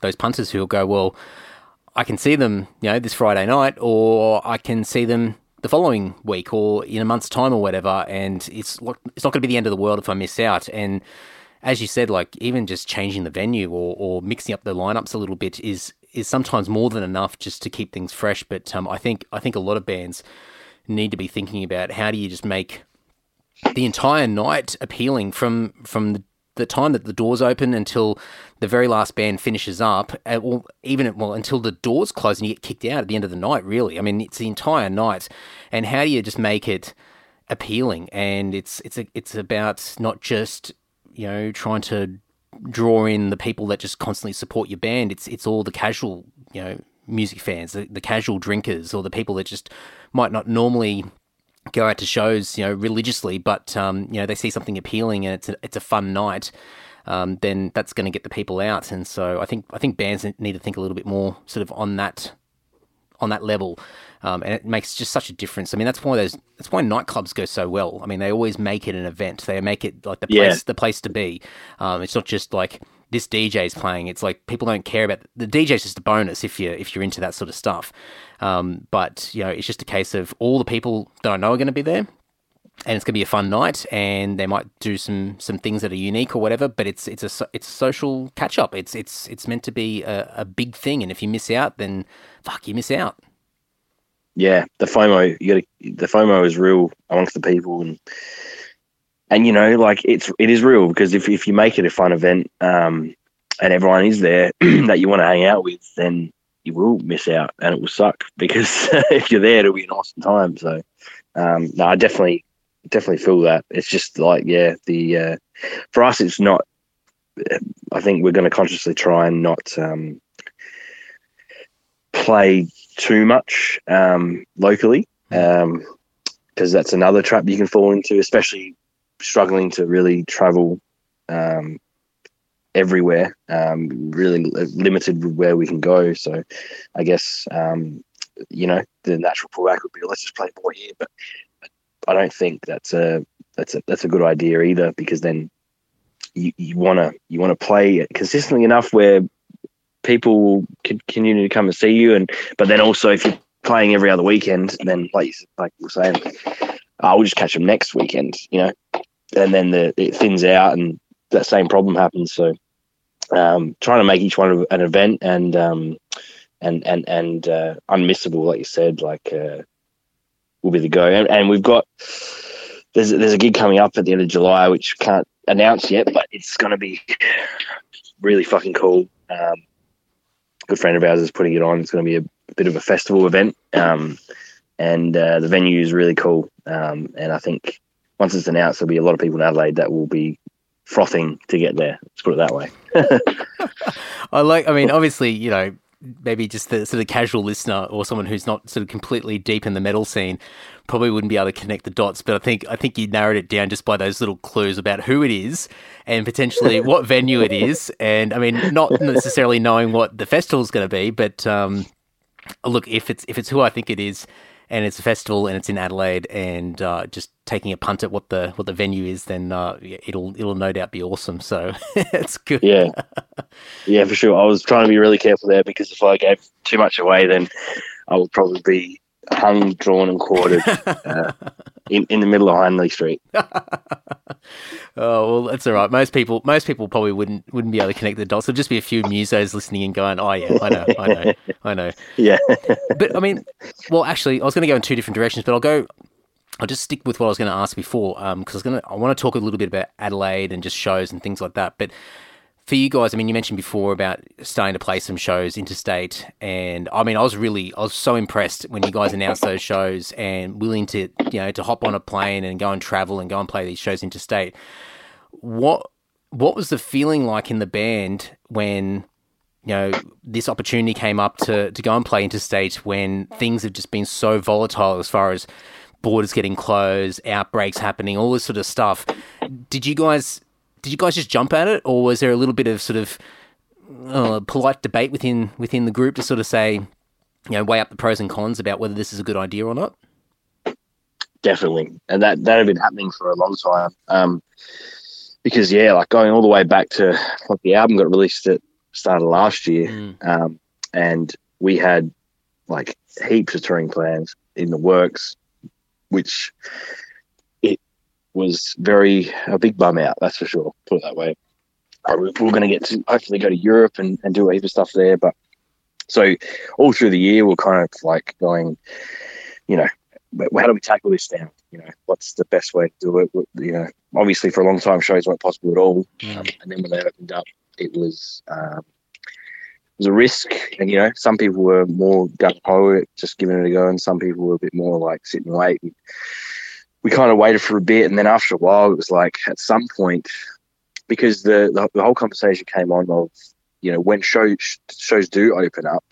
those punters who'll go, well, I can see them, this Friday night, or I can see them the following week or in a month's time or whatever, and it's not going to be the end of the world if I miss out. And as you said, like even just changing the venue or mixing up the lineups a little bit is sometimes more than enough just to keep things fresh. But I think a lot of bands need to be thinking about how do you just make the entire night appealing from the time that the doors open until the very last band finishes up, or even until the doors close and you get kicked out at the end of the night, really. I mean, it's the entire night. And how do you just make it appealing? And it's about not just, trying to draw in the people that just constantly support your band. It's all the casual, music fans, the casual drinkers, or the people that just might not normally go out to shows, religiously, but they see something appealing and it's a fun night. Then that's going to get the people out. And so I think bands need to think a little bit more sort of on that level, and it makes just such a difference. I mean, that's why nightclubs go so well. I mean, they always make it an event. They make it like the place to be. It's not just like this DJ's playing. It's like people don't care about the DJ's just a bonus if you're into that sort of stuff. But it's just a case of all the people that I know are going to be there, and it's going to be a fun night, and they might do some things that are unique or whatever. But it's a social catch up. It's meant to be a big thing, and if you miss out, then fuck, you miss out. Yeah, the FOMO. The FOMO is real amongst the people, and like it is real, because if you make it a fun event, and everyone is there that you want to hang out with, then you will miss out and it will suck, because if you're there, it'll be an awesome time. So, no, I definitely feel that. It's just like, for us, it's not, I think we're going to consciously try and not play too much locally, because that's another trap you can fall into, especially struggling to really travel everywhere, really limited with where we can go. So I guess, the natural pullback would be, let's just play more here. But I don't think that's a good idea either, because then you want to play consistently enough where people will continue to come and see you. But then also, if you're playing every other weekend, then like we're saying, I'll just catch them next weekend, and then it thins out and that same problem happens. So trying to make each one an event and unmissable, like you said, will be the go. And we've got there's a gig coming up at the end of July, which can't announce yet, but it's going to be really fucking cool. Good friend of ours is putting it on. It's going to be a bit of a festival event, and the venue is really cool. And I think once it's announced, there'll be a lot of people in Adelaide that will be frothing to get there. Let's put it that way. Obviously, maybe just the sort of casual listener or someone who's not sort of completely deep in the metal scene probably wouldn't be able to connect the dots. But I think you narrowed it down just by those little clues about who it is and potentially what venue it is. And I mean, not necessarily knowing what the festival is going to be, but look, if it's who I think it is, and it's a festival and it's in Adelaide, and just taking a punt at what the venue is, then it'll no doubt be awesome. So it's good. Yeah, for sure. I was trying to be really careful there, because if I gave too much away, then I would probably be hung, drawn, and quartered in the middle of Hindley Street. Oh, well, that's all right. Most people probably wouldn't be able to connect the dots. There'll just be a few musos listening and going, "Oh yeah, I know." Yeah. But I mean, well, actually, I was going to go in two different directions, but I'll just stick with what I was going to ask before, because I want to talk a little bit about Adelaide and just shows and things like that. But for you guys, I mean, you mentioned before about starting to play some shows interstate, and I mean, I was so impressed when you guys announced those shows and willing to to hop on a plane and go and travel and go and play these shows interstate. What was the feeling like in the band when this opportunity came up to go and play interstate, when things have just been so volatile as far as borders getting closed, outbreaks happening, all this sort of stuff? Did you guys just jump at it, or was there a little bit of sort of polite debate within the group to sort of say, weigh up the pros and cons about whether this is a good idea or not? Definitely, and that had been happening for a long time. Because going all the way back to the album got released at start of last year. And we had like heaps of touring plans in the works, which it was a big bum out, that's for sure, put it that way. We're going to get to hopefully go to Europe and do a heap of stuff there. But so all through the year, we're kind of like going, you know, how do we tackle this now? You know, what's the best way to do it? You know, obviously for a long time, shows weren't possible at all. And then when they opened up, it was a risk. And, you know, some people were more gung-ho at just giving it a go, and some people were a bit more like sit and wait. And we kind of waited for a bit, and then after a while, it was like at some point, because the whole conversation came on of, you know, when shows do open up,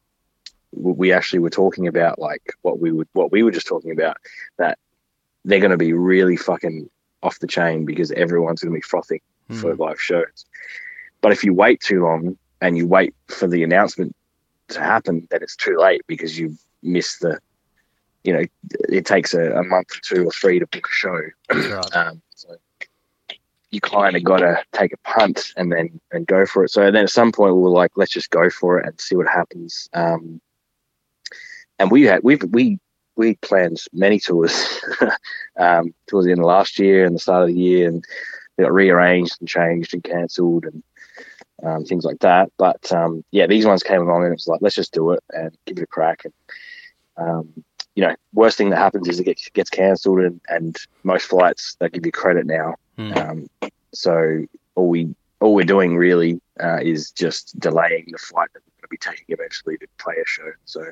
we actually were talking about like what we were just talking about, that they're going to be really fucking off the chain because everyone's going to be frothing for live shows. But if you wait too long and you wait for the announcement to happen, then it's too late because you miss the, you know, it takes a month or 2 or 3 to book a show. Right. So you kind of got to take a punt and go for it. So then at some point we were like, let's just go for it and see what happens. And we planned many tours towards the end of last year and the start of the year, and they got rearranged and changed and cancelled and things like that. But these ones came along and it was like, let's just do it and give it a crack. And you know, worst thing that happens is it gets cancelled, and most flights, they give you credit now. So all we're doing really is just delaying the flight that we're going to be taking eventually to play a show. So,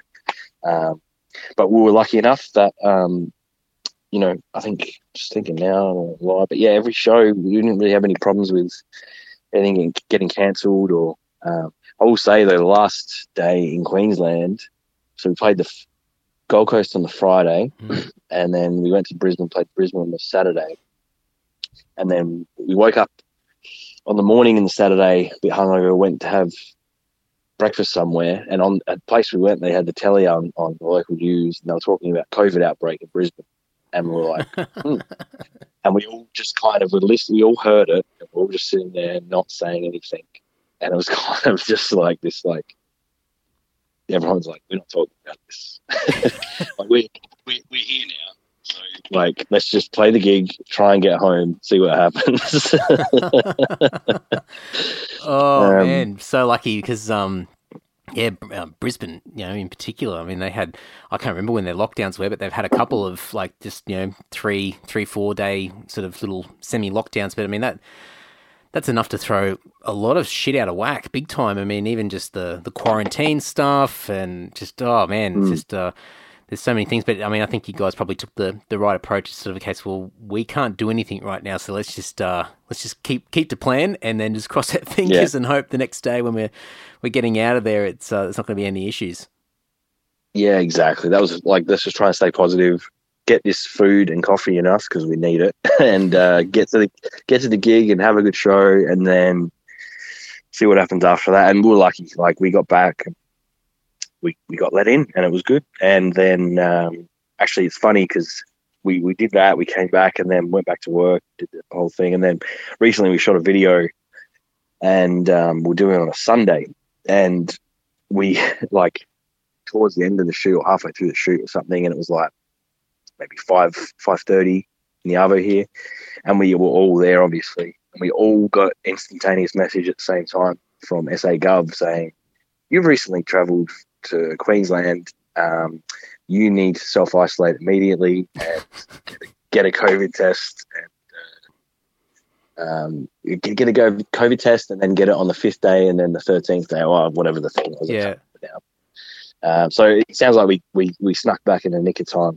but we were lucky enough that, you know, I think, just thinking now, but yeah, every show we didn't really have any problems with anything getting cancelled. Or I will say though, the last day in Queensland, so we played the Gold Coast on the Friday, and then we went to Brisbane, played Brisbane on the Saturday. And then we woke up on the morning in the Saturday, a bit hungover, went to have breakfast somewhere. And on at the place we went, they had the telly on the local news, and they were talking about COVID outbreak in Brisbane. And we were like, And we all just kind of would listen. We all heard it, and we were all just sitting there not saying anything. And it was kind of just like this, like, everyone's like, we're not talking about this. Like, we're here now. So, like, let's just play the gig, try and get home, see what happens. Man, so lucky because, Brisbane, you know, in particular, I mean, they had, I can't remember when their lockdowns were, but they've had a couple of, like, just, you know, 3-4 day sort of little semi-lockdowns. But, I mean, that's enough to throw a lot of shit out of whack, big time. I mean, even just the quarantine stuff and just, it's just... there's so many things, but I mean, I think you guys probably took the right approach. It's sort of a case, well, we can't do anything right now, so let's just keep the plan and then just cross our fingers and hope the next day when we're getting out of there, it's not going to be any issues. Yeah, exactly. That was like, let's just try and stay positive, get this food and coffee in us because we need it, and get to the gig and have a good show, and then see what happens after that. And we were lucky, like we got back. We got let in and it was good. And then actually it's funny because we did that. We came back and then went back to work, did the whole thing. And then recently we shot a video and we're doing it on a Sunday. And we, like, towards the end of the shoot or halfway through the shoot or something, and it was like maybe 5:30 in the Arvo here. And we were all there, obviously. And we all got instantaneous message at the same time from SA Gov saying, you've recently travelled to Queensland, you need to self-isolate immediately and get a COVID test, and get a COVID test, and then get it on the 5th day, and then the 13th day, or whatever the thing was. Yeah. So it sounds like we snuck back in the nick of time.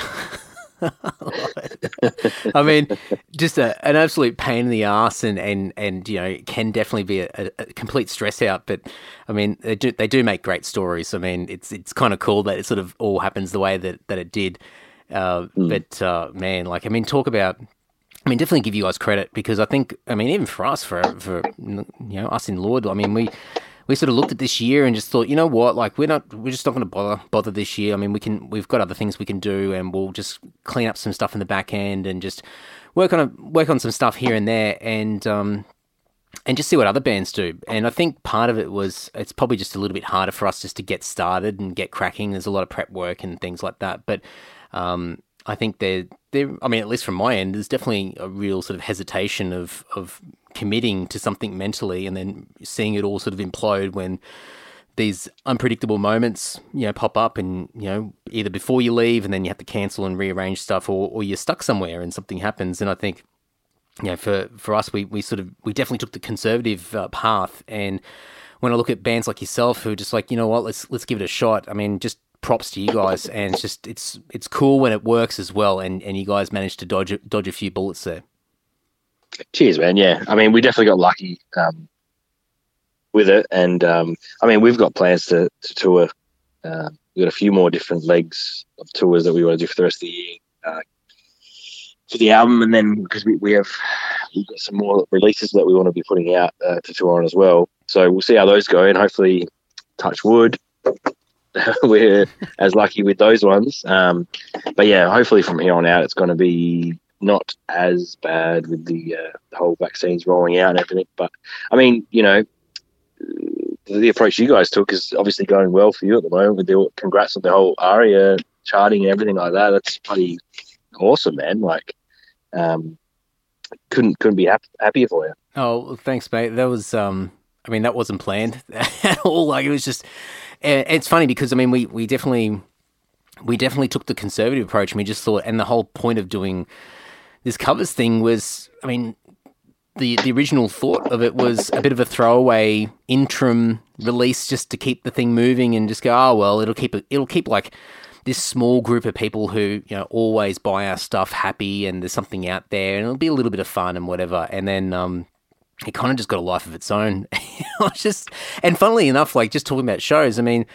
I mean, just an absolute pain in the ass, and you know, it can definitely be a complete stress out. But I mean, they do make great stories. I mean, it's kind of cool that it sort of all happens the way that it did. But man, like, I mean, definitely give you guys credit, because I think, I mean, even for us, for you know, us in Lord, I mean, we sort of looked at this year and just thought, you know what, like, we're just not going to bother this year. I mean, we've got other things we can do, and we'll just clean up some stuff in the back end and just work on some stuff here and there. And and just see what other bands do. And I think part of it was it's probably just a little bit harder for us just to get started and get cracking. There's a lot of prep work and things like that. But I think I mean, at least from my end, there's definitely a real sort of hesitation of committing to something mentally and then seeing it all sort of implode when these unpredictable moments, pop up and, either before you leave and then you have to cancel and rearrange stuff, or you're stuck somewhere and something happens. And I think, for us, we definitely took the conservative path. And when I look at bands like yourself who are just like, you know what, let's give it a shot. I mean, just props to you guys. And it's cool when it works as well. And you guys managed to dodge a few bullets there. Cheers, man. Yeah. I mean, we definitely got lucky with it. And I mean, we've got plans to tour. We've got a few more different legs of tours that we want to do for the rest of the year. For the album, and then because we've got some more releases that we want to be putting out to tour on as well. So we'll see how those go, and hopefully, touch wood, we're as lucky with those ones. But yeah, hopefully from here on out, it's going to be not as bad with the whole vaccines rolling out and everything. But I mean, the approach you guys took is obviously going well for you at the moment. Congrats on the whole ARIA charting and everything like that. That's pretty awesome, man. Like, couldn't be happier for you. Oh, thanks, mate. That was, I mean, that wasn't planned at all. Like, it was just, it's funny because, I mean, we definitely took the conservative approach, and we just thought, and the whole point of doing this covers thing was, I mean, the original thought of it was a bit of a throwaway interim release just to keep the thing moving and just go, oh, well, it'll keep like this small group of people who, always buy our stuff happy, and there's something out there, and it'll be a little bit of fun and whatever. And then it kind of just got a life of its own. And funnily enough, like just talking about shows, I mean,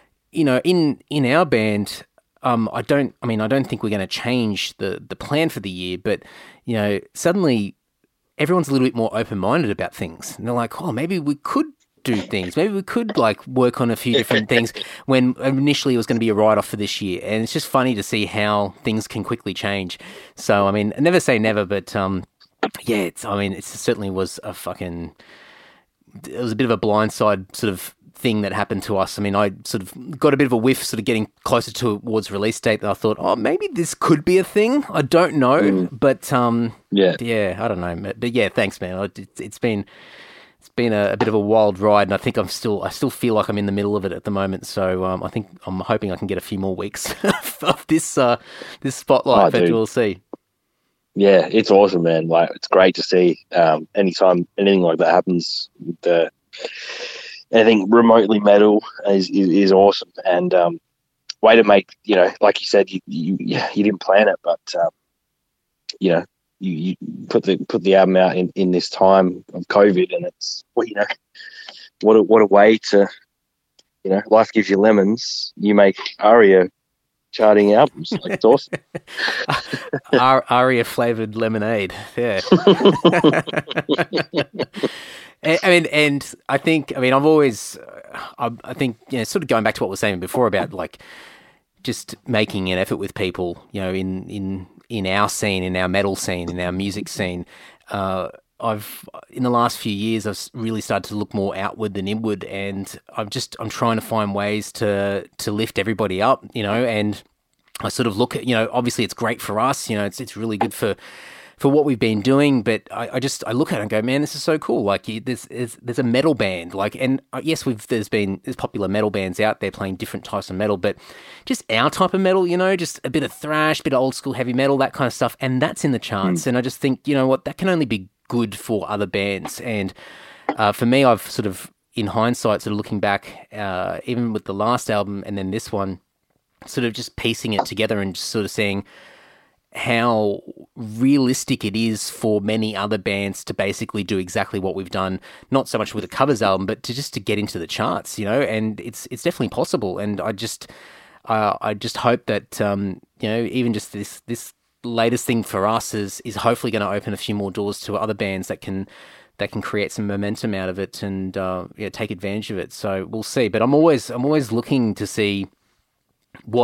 in our band, I don't think we're going to change the plan for the year, but suddenly everyone's a little bit more open-minded about things, and they're like, oh, maybe we could do things. Maybe we could like work on a few different things when initially it was going to be a write-off for this year. And it's just funny to see how things can quickly change. So, I mean, never say never, but it certainly was it was a bit of a blindside sort of thing that happened to us. I mean, I sort of got a bit of a whiff sort of getting closer towards release date that I thought, oh, maybe this could be a thing. I don't know, but yeah, I don't know. But yeah, thanks, man. It's been a bit of a wild ride, and I think I still feel like I'm in the middle of it at the moment. So I think I'm hoping I can get a few more weeks of this spotlight for We'll see. Yeah, it's awesome, man. Like, it's great to see. Anytime anything like that happens with anything remotely metal is awesome. And way to make, like you said, you didn't plan it, but you put the album out in this time of COVID, and it's what a way to, life gives you lemons. You make ARIA charting albums. Like, it's awesome. ARIA flavored lemonade. Yeah. And I think, I've always, I think, sort of going back to what we were saying before about like just making an effort with people, in our scene, in our metal scene, in our music scene. In the last few years, I've really started to look more outward than inward, and I'm trying to find ways to lift everybody up, and I sort of look at, obviously it's great for us, it's really good for what we've been doing, but I look at it and go, man, this is so cool. Like, there's a metal band, like, and yes, there's popular metal bands out there playing different types of metal, but just our type of metal, just a bit of thrash, bit of old school heavy metal, that kind of stuff, and that's in the charts. And I just think, that can only be good for other bands. And for me, I've sort of, in hindsight, sort of looking back, even with the last album and then this one, sort of just piecing it together and just sort of seeing how realistic it is for many other bands to basically do exactly what we've done, not so much with a covers album, but to get into the charts, and it's definitely possible. And I just hope that, even just this latest thing for us is hopefully going to open a few more doors to other bands that can create some momentum out of it and take advantage of it. So we'll see. But I'm always looking to see what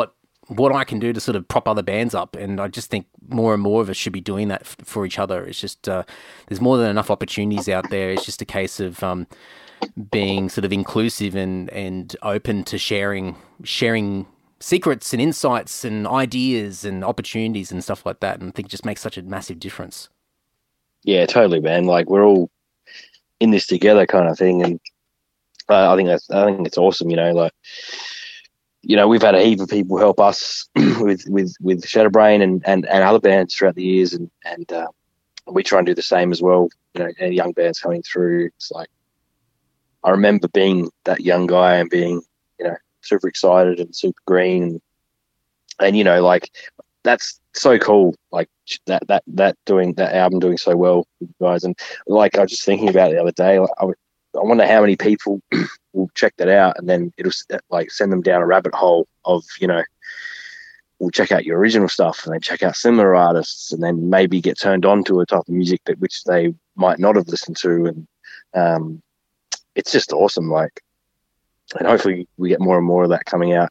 what I can do to sort of prop other bands up. And I just think more and more of us should be doing that for each other. It's just, there's more than enough opportunities out there. It's just a case of being sort of inclusive and open to sharing secrets and insights and ideas and opportunities and stuff like that. And I think it just makes such a massive difference. Yeah, totally, man. Like, we're all in this together kind of thing. And I think it's awesome, like, we've had a heap of people help us with Shatterbrain and other bands throughout the years, and we try and do the same as well. And young bands coming through. It's like, I remember being that young guy and being, super excited and super green, and like, that's so cool. Like, that doing that album doing so well, with you guys. And like, I was just thinking about it the other day. Like, I wonder how many people will check that out, and then it'll like send them down a rabbit hole of, we'll check out your original stuff and then check out similar artists, and then maybe get turned on to a type of music which they might not have listened to. And it's just awesome. Like, and hopefully we get more and more of that coming out,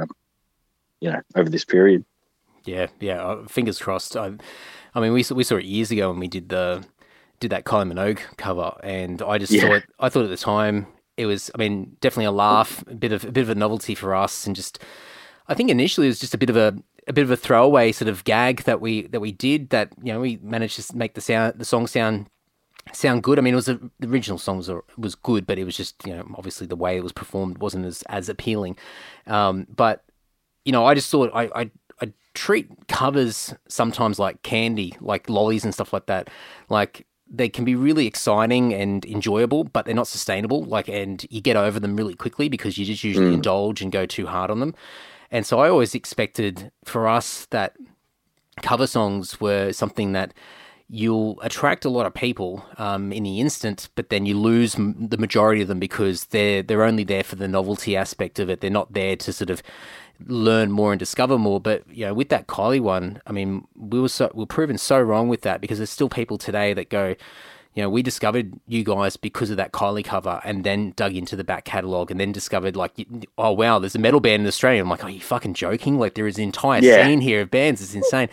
over this period. Yeah. Fingers crossed. I mean, we saw it years ago when we did that Kylie Minogue cover, and I thought at the time it was, I mean, definitely a laugh, a bit of a novelty for us, and just, I think initially it was just a bit of a throwaway sort of gag that we did, that, we managed to make the song sound good. I mean, the original song was good, but it was just, obviously the way it was performed wasn't as appealing. But I just thought I treat covers sometimes like candy, like lollies and stuff like that. Like, they can be really exciting and enjoyable, but they're not sustainable. Like, and you get over them really quickly because you just usually indulge and go too hard on them. And so I always expected for us that cover songs were something that you'll attract a lot of people in the instant, but then you lose the majority of them because they're only there for the novelty aspect of it. They're not there to sort of learn more and discover more. But with that Kylie one, I mean, we're proven so wrong with that, because there's still people today that go, we discovered you guys because of that Kylie cover, and then dug into the back catalogue, and then discovered, like, oh wow, there's a metal band in Australia. I'm like, are you fucking joking? Like, there is an entire scene here of bands. It's insane.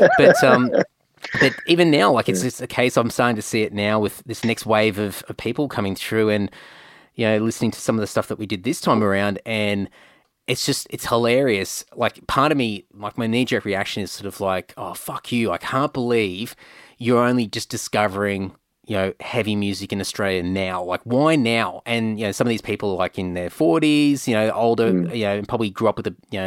But even now, like, it's just a case, I'm starting to see it now with this next wave of people coming through, and listening to some of the stuff that we did this time around, and it's hilarious. Like, part of me, like, my knee-jerk reaction is sort of like, oh, fuck you. I can't believe you're only just discovering, heavy music in Australia now. Like, why now? And, some of these people are like in their 40s, older, and probably grew up with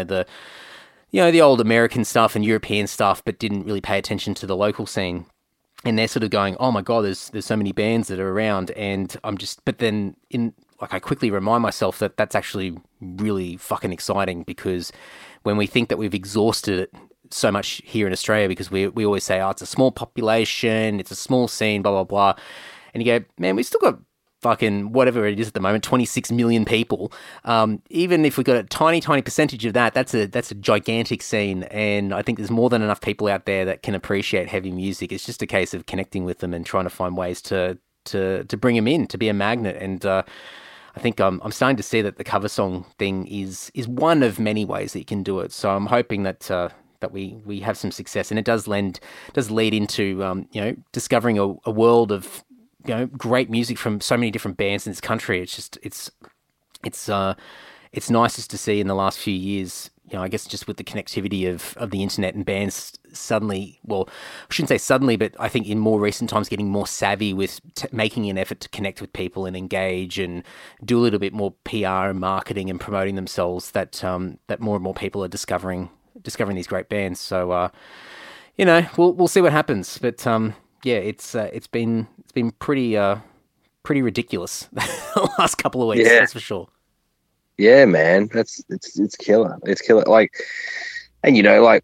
the old American stuff and European stuff, but didn't really pay attention to the local scene. And they're sort of going, oh my God, there's so many bands that are around. And but then I quickly remind myself that that's actually really fucking exciting, because when we think that we've exhausted it so much here in Australia, because we always say, oh, it's a small population, it's a small scene, blah, blah, blah. And you go, man, we've still got fucking whatever it is at the moment, 26 million people. Even if we got a tiny percentage of that, that's a gigantic scene. And I think there's more than enough people out there that can appreciate heavy music. It's just a case of connecting with them and trying to find ways to bring them in, to be a magnet. And I think I'm starting to see that the cover song thing is one of many ways that you can do it. So I'm hoping that we have some success, and it does lead into discovering a world of great music from so many different bands in this country. It's just it's nice just to see in the last few years. I guess just with the connectivity of the internet and bands suddenly, well, I shouldn't say suddenly, but I think in more recent times getting more savvy with making an effort to connect with people and engage and do a little bit more PR and marketing and promoting themselves, that more and more people are discovering these great bands. So, we'll see what happens. But it's been pretty ridiculous the last couple of weeks. That's for sure. Yeah, man, it's killer. It's killer. Like, and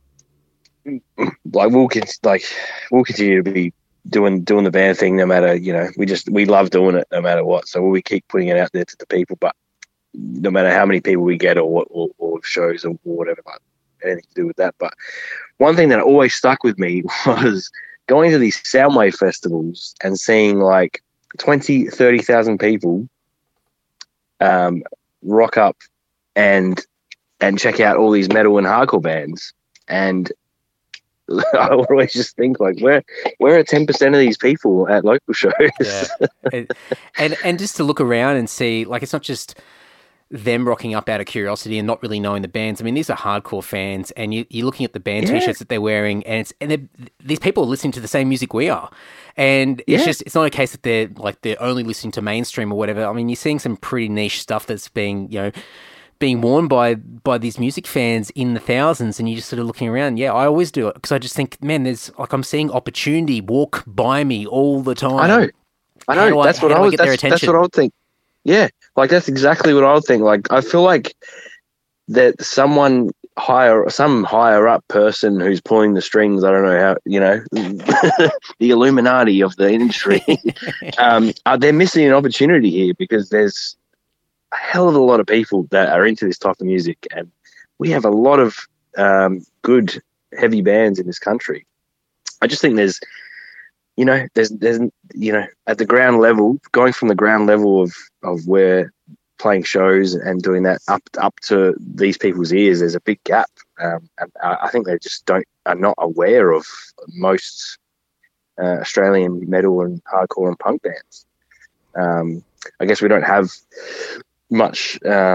we'll continue to be doing the band thing no matter. We love doing it no matter what. So we keep putting it out there to the people, but no matter how many people we get or shows or whatever, like, anything to do with that. But one thing that always stuck with me was going to these Soundwave festivals and seeing like 20,000-30,000 people rock up and and check out all these metal and hardcore bands, and I always just think like, where are 10% of these people at local shows? Yeah, and just to look around and see, like, it's not just them rocking up out of curiosity and not really knowing the bands. I mean, these are hardcore fans, and you're looking at the band T-shirts that they're wearing, and these people are listening to the same music we are, and it's not a case that they're only listening to mainstream or whatever. I mean, you're seeing some pretty niche stuff that's being worn by these music fans in the thousands, and you're just sort of looking around. Yeah, I always do it because I just think, man, I'm seeing opportunity walk by me all the time. I know. That's what I would think. Yeah, like that's exactly what I would think. Like I feel like that some higher up person who's pulling the strings. I don't know how, the Illuminati of the industry. They're missing an opportunity here because there's a hell of a lot of people that are into this type of music, and we have a lot of good heavy bands in this country. I just think there's at the ground level, going from the ground level of where playing shows and doing that up to these people's ears, there's a big gap. And I think they just are not aware of most Australian metal and hardcore and punk bands. I guess we don't have much,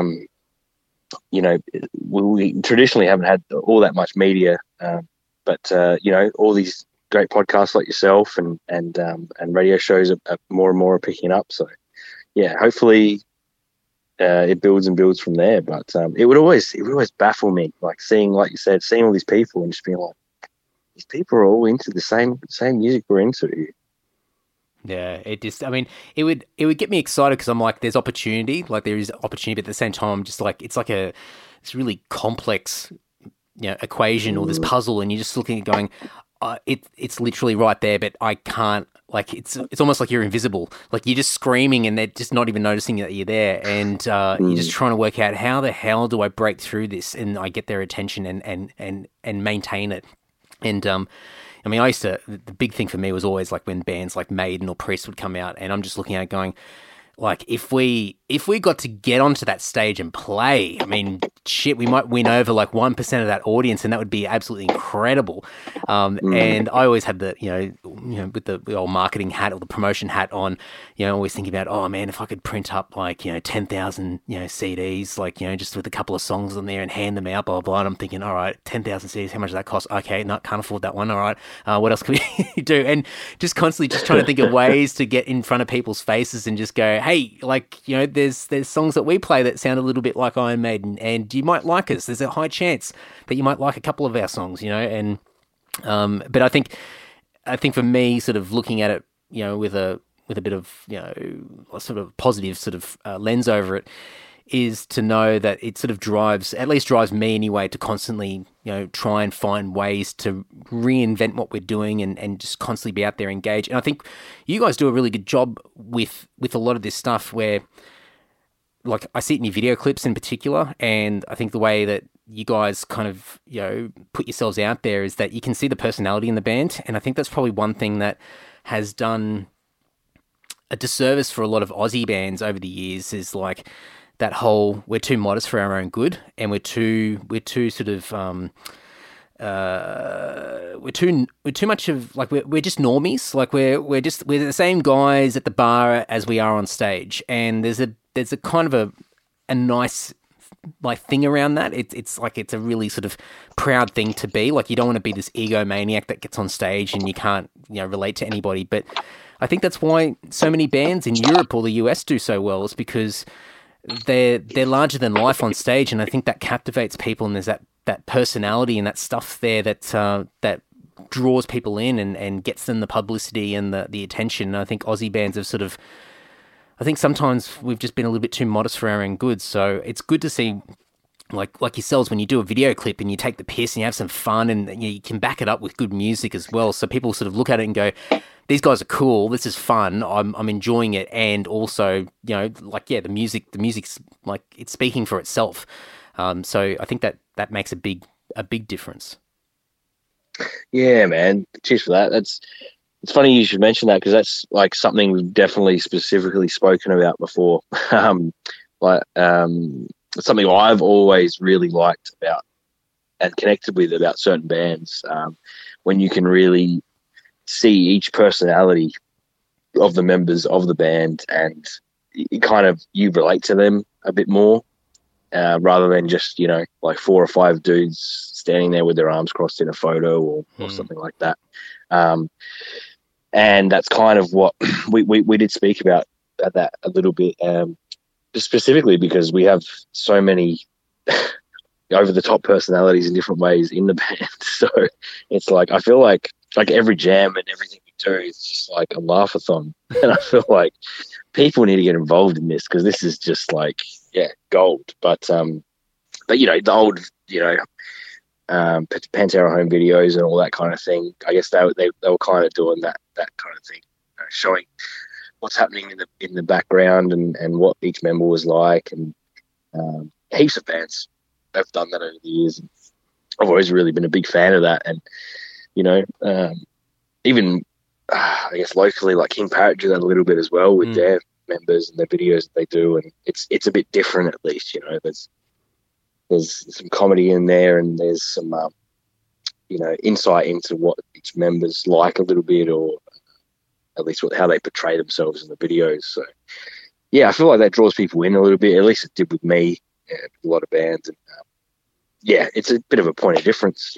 we traditionally haven't had all that much media, but all these great podcasts like yourself and radio shows are more and more picking up. So yeah, hopefully it builds and builds from there. But it would always baffle me, like seeing all these people and just being like, these people are all into the same music we're into. Yeah, it would get me excited because I'm like, there's opportunity, like there is opportunity, but at the same time, just like it's really complex, equation or this puzzle, and you're just looking at it going, it's literally right there, but I can't. Like it's almost like you're invisible. Like you're just screaming, and they're just not even noticing that you're there, and you're just trying to work out how the hell do I break through this, and I get their attention and maintain it. And the big thing for me was always like when bands like Maiden or Priest would come out, and I'm just looking at it going, like, if we got to get onto that stage and play, I mean, shit, we might win over like 1% of that audience, and that would be absolutely incredible. And I always had the, with the old marketing hat or the promotion hat on, always thinking about, oh man, if I could print up like, 10,000, CDs, like, just with a couple of songs on there and hand them out, blah, blah, blah. And I'm thinking, all right, 10,000 CDs, how much does that cost? Okay, no, can't afford that one. All right. What else can we do? And just constantly just trying to think of ways to get in front of people's faces and just go, hey, like, there's songs that we play that sound a little bit like Iron Maiden, and you might like us. There's a high chance that you might like a couple of our songs, and but I think for me, sort of looking at it, with a bit of, a sort of positive sort of lens over it, is to know that it sort of drives me anyway to constantly, try and find ways to reinvent what we're doing and just constantly be out there engaged. And I think you guys do a really good job with a lot of this stuff where, like, I see it in your video clips in particular, and I think the way that you guys kind of, put yourselves out there is that you can see the personality in the band. And I think that's probably one thing that has done a disservice for a lot of Aussie bands over the years, is like that whole, we're too modest for our own good, and we're too sort of, we're too much of, like, we're just normies. Like we're the same guys at the bar as we are on stage. And there's a kind of a nice, like, thing around that. It's like, it's a really sort of proud thing to be. Like, you don't want to be this egomaniac that gets on stage and you can't, relate to anybody. But I think that's why so many bands in Europe or the US do so well, is because they're larger than life on stage, and I think that captivates people, and there's that personality and that stuff there that draws people in and gets them the publicity and the attention. And I think Aussie bands have sort of, I think sometimes we've just been a little bit too modest for our own good. So it's good to see, like yourselves, when you do a video clip and you take the piss and you have some fun, and you can back it up with good music as well. So people sort of look at it and go, these guys are cool. This is fun. I'm enjoying it. And also, the music's like, it's speaking for itself. So I think that makes a big difference. Yeah, man. Cheers for that. It's funny you should mention that, because that's like something we've definitely specifically spoken about before. something I've always really liked about and connected with about certain bands, when you can really see each personality of the members of the band, and you relate to them a bit more, rather than just, like 4 or 5 dudes standing there with their arms crossed in a photo or something like that. And that's kind of what we did speak about that a little bit, specifically because we have so many over the top personalities in different ways in the band. So it's like, I feel like every jam and everything we do is just like a laugh-a-thon. And I feel like people need to get involved in this, because this is just like, gold. But the old, Pantera home videos and all that kind of thing, I guess they were kind of doing that kind of thing, showing what's happening in the background and what each member was like. And heaps of bands have done that over the years. And I've always really been a big fan of that. And, even I guess locally, like King Parrot do that a little bit as well with their members and their videos that they do. And it's a bit different, at least, there's some comedy in there, and there's some, insight into what each member's like a little bit, or at least how they portray themselves in the videos. So, I feel like that draws people in a little bit. At least it did with me, with a lot of bands. And it's a bit of a point of difference,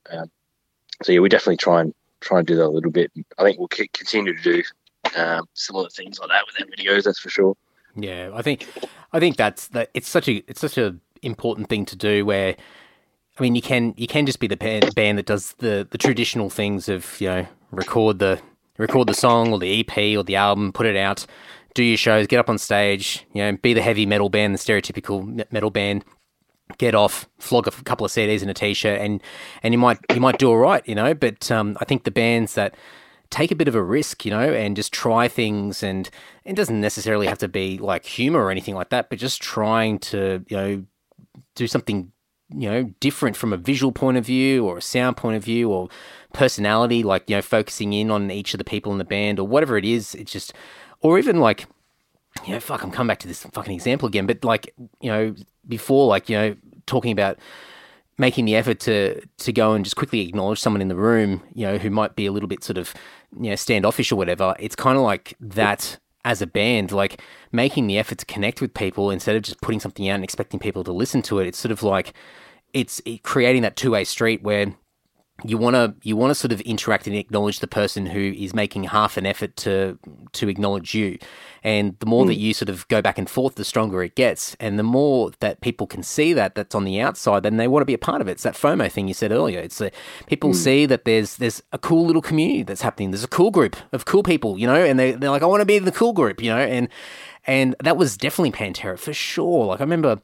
So we definitely try and do that a little bit. I think we'll continue to do similar things like that with our videos. That's for sure. Yeah, I think it's such a important thing to do, where, I mean, you can just be the band that does the traditional things of, record the song or the EP or the album, put it out, do your shows, get up on stage, be the heavy metal band, the stereotypical metal band, get off, flog a couple of CDs in a t-shirt, and you might do all right, but I think the bands that take a bit of a risk, and just try things, and it doesn't necessarily have to be like humor or anything like that, but just trying to, do something, different from a visual point of view or a sound point of view or personality, like, focusing in on each of the people in the band or whatever it is. It's just, or even like, I'm coming back to this fucking example again, but like, before, like, talking about making the effort to go and just quickly acknowledge someone in the room, who might be a little bit sort of, standoffish or whatever. It's kind of like that as a band, like making the effort to connect with people instead of just putting something out and expecting people to listen to it. It's sort of like, it's creating that two-way street where you want to sort of interact and acknowledge the person who is making half an effort to acknowledge you. And the more that you sort of go back and forth, the stronger it gets. And the more that people can see that's on the outside, then they want to be a part of it. It's that FOMO thing you said earlier. It's people see that there's a cool little community that's happening. There's a cool group of cool people, and they're like, I want to be in the cool group, and that was definitely Pantera for sure. Like, I remember,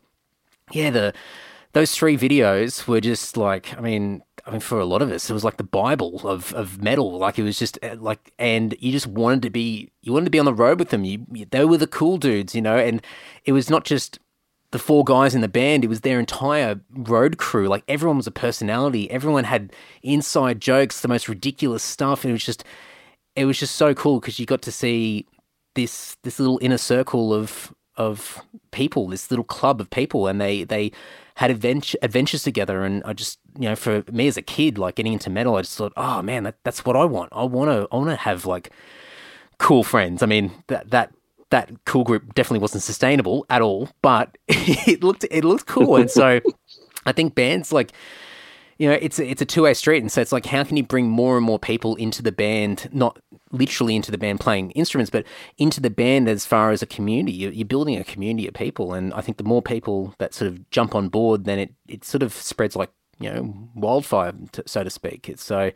those 3 videos were just like, I mean, for a lot of us, it was like the Bible of metal. Like, it was just like, and you just wanted to be on the road with them. They were the cool dudes, and it was not just the 4 guys in the band. It was their entire road crew. Like, everyone was a personality. Everyone had inside jokes, the most ridiculous stuff. And it was just so cool, because you got to see this little inner circle of people, this little club of people, and they had adventures together. And I just, for me as a kid, like getting into metal, I just thought, oh man, that's what I want. I want to have like cool friends. I mean, that cool group definitely wasn't sustainable at all, but it looked cool. And so I think bands, like, it's a two-way street. And so it's like, how can you bring more and more people into the band, not literally into the band playing instruments, but into the band as far as a community? You're building a community of people. And I think the more people that sort of jump on board, then it sort of spreads like, wildfire, so to speak. But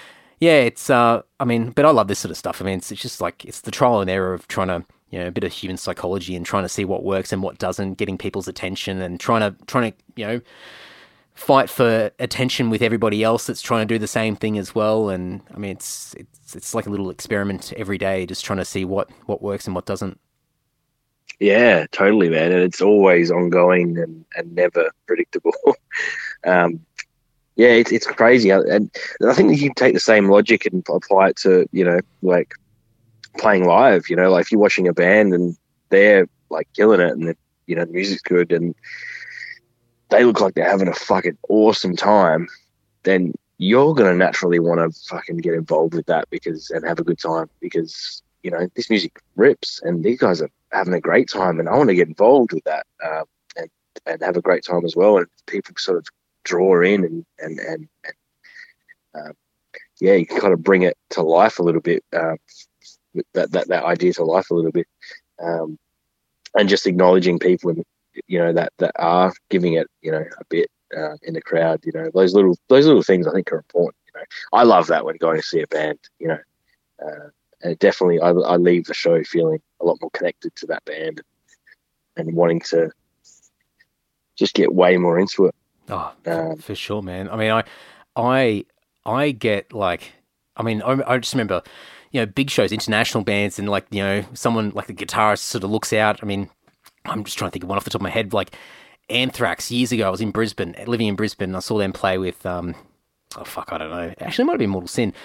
I love this sort of stuff. I mean, it's just like, it's the trial and error of trying to, a bit of human psychology and trying to see what works and what doesn't, getting people's attention and trying to, fight for attention with everybody else that's trying to do the same thing as well. And I mean, it's like a little experiment every day, just trying to see what works and what doesn't. Yeah, totally, man. And it's always ongoing and never predictable. It's crazy. And I think that you can take the same logic and apply it to, like playing live, like if you're watching a band and they're like killing it and the music's good and they look like they're having a fucking awesome time, then you're going to naturally want to fucking get involved with that and have a good time because, you know, this music rips and these guys are having a great time and I want to get involved with that and have a great time as well. And people sort of draw in and you can kind of bring it to life a little bit, that idea to life a little bit, and just acknowledging people, you know, that are giving it, you know, a bit in the crowd. You know, those little things I think are important. You know, I love that when going to see a band. You know, and definitely I leave the show feeling a lot more connected to that band and wanting to just get way more into it. Oh, for sure, man. I mean, I get like, I mean, I just remember, you know, big shows, international bands, and like, you know, someone like the guitarist sort of looks out. I mean, I'm just trying to think of one off the top of my head, like Anthrax years ago. I was in Brisbane, living in Brisbane, and I saw them play with, I don't know. Actually, it might have been Mortal Sin.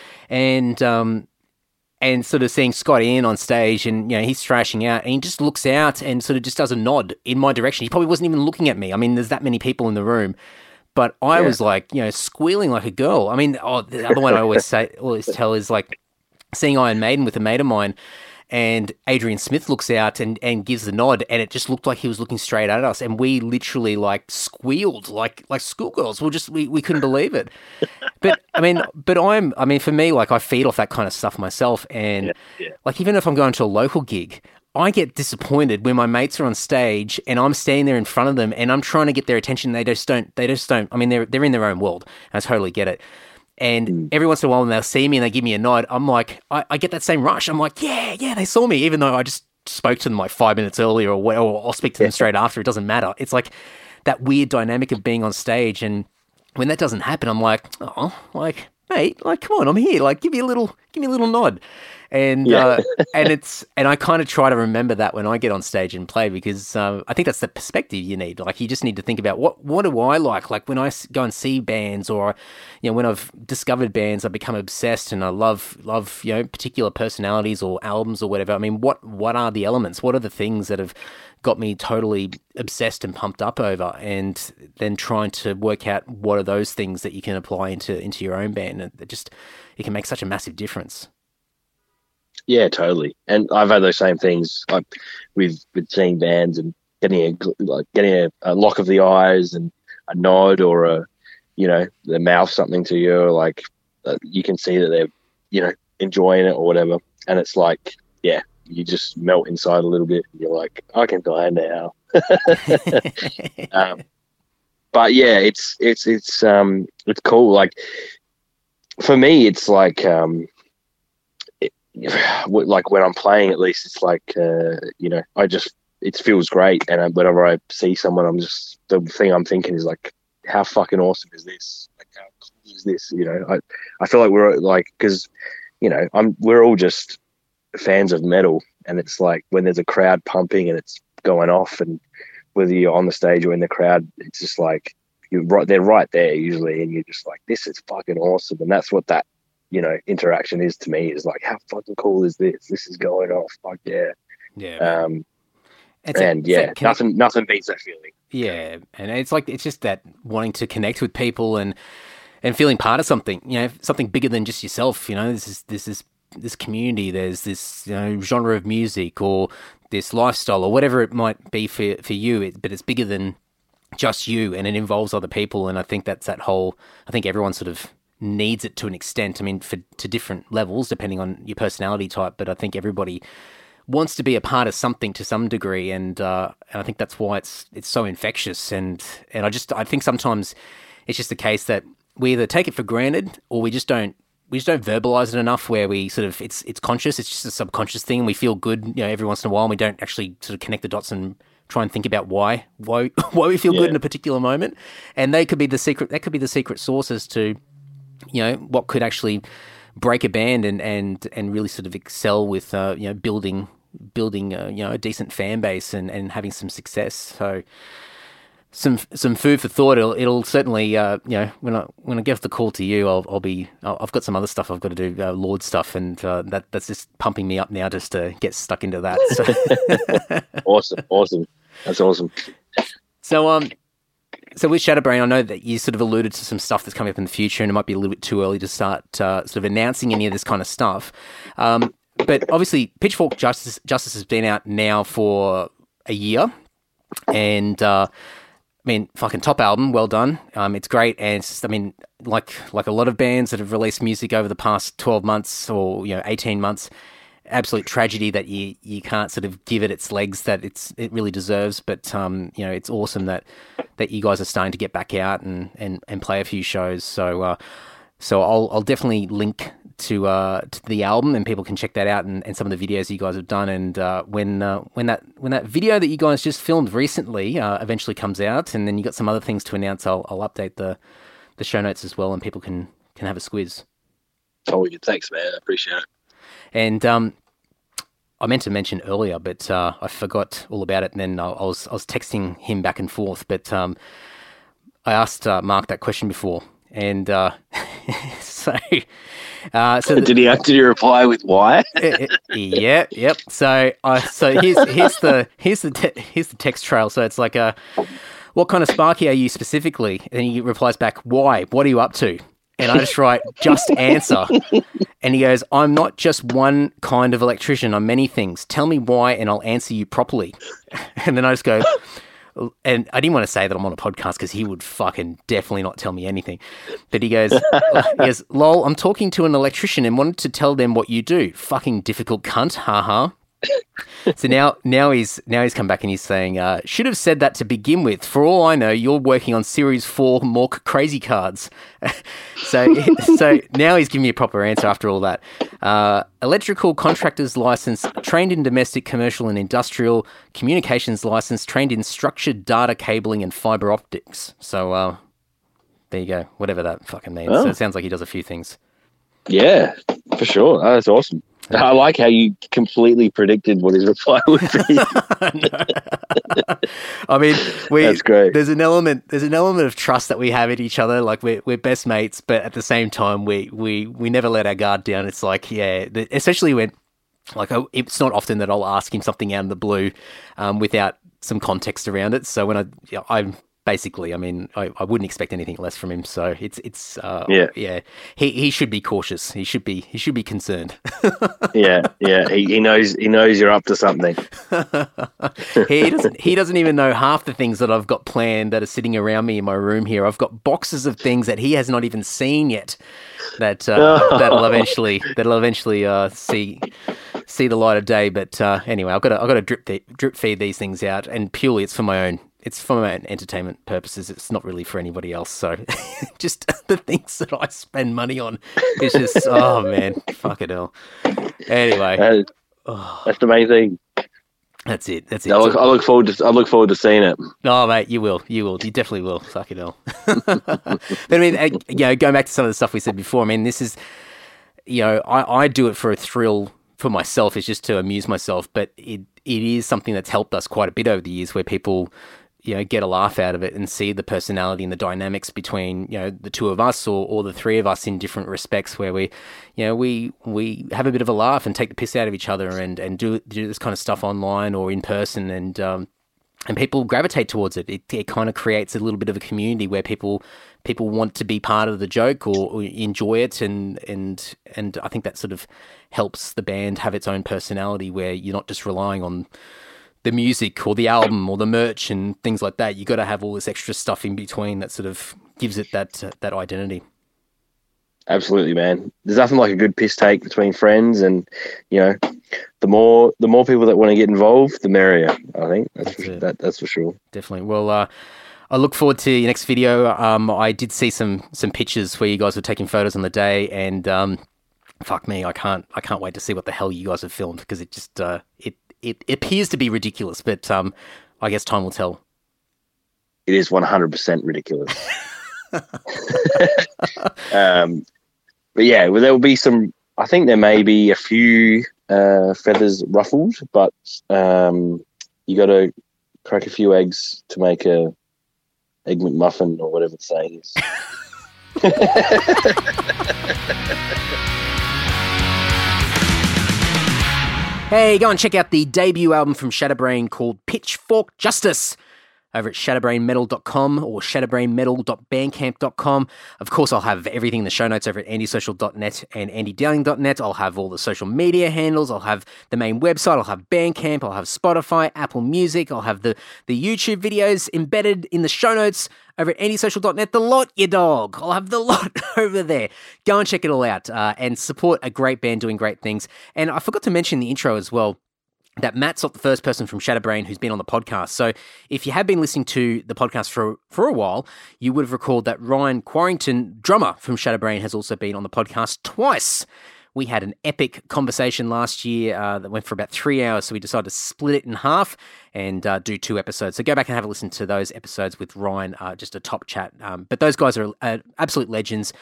And sort of seeing Scott Ian on stage and, you know, he's thrashing out and he just looks out and sort of just does a nod in my direction. He probably wasn't even looking at me. I mean, there's that many people in the room. But I was like, you know, squealing like a girl. I mean, the other one I always tell is like seeing Iron Maiden with a mate of mine, and Adrian Smith looks out and gives the nod, and it just looked like he was looking straight at us, and we literally like squealed like schoolgirls. We couldn't believe it. But I mean, for me, like I feed off that kind of stuff myself, and like even if I'm going to a local gig, I get disappointed when my mates are on stage and I'm standing there in front of them and I'm trying to get their attention. They just don't. I mean, they're in their own world. I totally get it. And every once in a while when they'll see me and they give me a nod, I'm like, I get that same rush. I'm like, yeah, they saw me, even though I just spoke to them like 5 minutes earlier or I'll speak to them straight after. It doesn't matter. It's like that weird dynamic of being on stage. And when that doesn't happen, I'm like, oh, like, mate, like, come on, I'm here. Like, give me a little nod. And and I kind of try to remember that when I get on stage and play, because I think that's the perspective you need. Like, you just need to think about what do I like when I go and see bands, or, you know, when I've discovered bands, I become obsessed and I love, you know, particular personalities or albums or whatever. I mean, what are the elements? What are the things that have got me totally obsessed and pumped up over, and then trying to work out what are those things that you can apply into your own band. And it can make such a massive difference. Yeah, totally. And I've had those same things, like with seeing bands and getting a lock of the eyes and a nod, or a, you know, the mouth something to you, or like you can see that they're, you know, enjoying it or whatever. And it's like, yeah, you just melt inside a little bit. And you're like, I can die now. But yeah, it's cool. Like for me, it's like, like when I'm playing, at least it's like, you know, it feels great. And whenever I see someone, the thing I'm thinking is like, how fucking awesome is this? Like, how cool is this? You know, I feel like we're like, cause you know, we're all just fans of metal, and it's like when there's a crowd pumping and it's going off, and whether you're on the stage or in the crowd, it's just like, they're right there usually. And you're just like, this is fucking awesome. And that's what that, you know, interaction is to me, is like, how fucking cool is this? This is going off. Fuck yeah. Yeah. Nothing beats that feeling. Yeah. And it's just that wanting to connect with people and feeling part of something, you know, something bigger than just yourself. You know, this community, there's this, you know, genre of music or this lifestyle or whatever it might be for you, but it's bigger than just you, and it involves other people. And I think that's that whole, I think everyone sort of needs it to an extent. I mean, to different levels, depending on your personality type, but I think everybody wants to be a part of something to some degree. And I think that's why it's so infectious. And I think sometimes it's just the case that we either take it for granted, or we just don't verbalize it enough, where we sort of, it's conscious, it's just a subconscious thing. We feel good, you know, every once in a while, and we don't actually sort of connect the dots and try and think about why we feel good in a particular moment. And that could be the secret sources to, you know, what could actually break a band and really sort of excel with, you know, building you know, a decent fan base and having some success. So some food for thought. It'll certainly, you know, when I get off the call to you, I've got some other stuff I've got to do, Lord stuff, and that's just pumping me up now just to get stuck into that. So. Awesome. That's awesome. So So with Shatterbrain, I know that you sort of alluded to some stuff that's coming up in the future, and it might be a little bit too early to start sort of announcing any of this kind of stuff. But obviously, Pitchfork Justice has been out now for a year, and I mean, fucking top album, well done. It's great, and it's just, I mean, like a lot of bands that have released music over the past 12 months or 18 months, absolute tragedy that you can't sort of give it its legs that it really deserves. But it's awesome that you guys are starting to get back out and play a few shows. So I'll definitely link to the album, and people can check that out and some of the videos you guys have done. And when that video that you guys just filmed recently eventually comes out, and then you got some other things to announce, I'll update the show notes as well, and people can have a squiz. Oh, thanks, man. I appreciate it. And I meant to mention earlier, but I forgot all about it. And then I was texting him back and forth. But I asked Mark that question before, and so did he reply with why? Yeah, yep. So here's the text trail. So it's like, what kind of Sparky are you specifically? And he replies back, why? What are you up to? And I just write, just answer. And he goes, I'm not just one kind of electrician. I'm many things. Tell me why and I'll answer you properly. And then I just go, and I didn't want to say that I'm on a podcast because he would fucking definitely not tell me anything. But he goes, lol, I'm talking to an electrician and wanted to tell them what you do. Fucking difficult cunt, haha. So now he's come back and he's saying, should have said that to begin with. For all I know, you're working on Series 4 Mork Crazy Cards. So now he's giving me a proper answer after all that. Electrical contractor's license, trained in domestic, commercial and industrial. Communications license, trained in structured data cabling and fiber optics. So there you go, whatever that fucking means. Oh. So it sounds like he does a few things. Yeah, for sure. That's awesome. I like how you completely predicted what his reply would be. I mean, that's great. There's an element of trust that we have in each other. Like we're best mates, but at the same time, we never let our guard down. It's like, yeah, especially when, like, it's not often that I'll ask him something out of the blue, without some context around it. So when I'm basically, I mean, I wouldn't expect anything less from him. So it's yeah. He should be cautious. He should be concerned. yeah. He knows you're up to something. He doesn't even know half the things that I've got planned that are sitting around me in my room here. I've got boxes of things that he has not even seen yet. That'll eventually see the light of day. But anyway, I've got to drip feed these things out, and purely it's for my own entertainment purposes. It's not really for anybody else. So just the things that I spend money on is just, oh man, fuck it hell. Anyway. That's the main thing. That's it. I look forward to seeing it. Oh mate, you will. You definitely will. Fuck it hell. But I mean, going back to some of the stuff we said before, I mean, this is, I do it for a thrill for myself. It's just to amuse myself, but it is something that's helped us quite a bit over the years, where people, get a laugh out of it and see the personality and the dynamics between, the two of us or the three of us in different respects, where we have a bit of a laugh and take the piss out of each other and do this kind of stuff online or in person, and people gravitate towards it. It kind of creates a little bit of a community where people want to be part of the joke or enjoy it, and I think that sort of helps the band have its own personality, where you're not just relying on the music or the album or the merch and things like that. You got to have all this extra stuff in between that sort of gives it that identity. Absolutely, man. There's nothing like a good piss take between friends, and the more people that want to get involved, the merrier. I think that's for sure. Definitely. Well, I look forward to your next video. I did see some pictures where you guys were taking photos on the day, and fuck me, I can't wait to see what the hell you guys have filmed, because it just it appears to be ridiculous, but I guess time will tell. It is 100% ridiculous. But yeah, well, there will be some. I think there may be a few feathers ruffled, but you got to crack a few eggs to make a egg McMuffin, or whatever the saying is. Hey, go and check out the debut album from Shatterbrain called Pitchfork Justice. over at shatterbrainmetal.com or shatterbrainmetal.bandcamp.com. Of course, I'll have everything in the show notes over at andysocial.net and andydowling.net. I'll have all the social media handles. I'll have the main website. I'll have Bandcamp. I'll have Spotify, Apple Music. I'll have the YouTube videos embedded in the show notes over at andysocial.net. The lot, you dog. I'll have the lot over there. Go and check it all out and support a great band doing great things. And I forgot to mention in the intro as well that Matt's not the first person from Shatterbrain who's been on the podcast. So if you have been listening to the podcast for a while, you would have recalled that Ryan Quarrington, drummer from Shatterbrain, has also been on the podcast twice. We had an epic conversation last year that went for about 3 hours, so we decided to split it in half and do 2 episodes. So go back and have a listen to those episodes with Ryan, just a top chat. But those guys are absolute legends.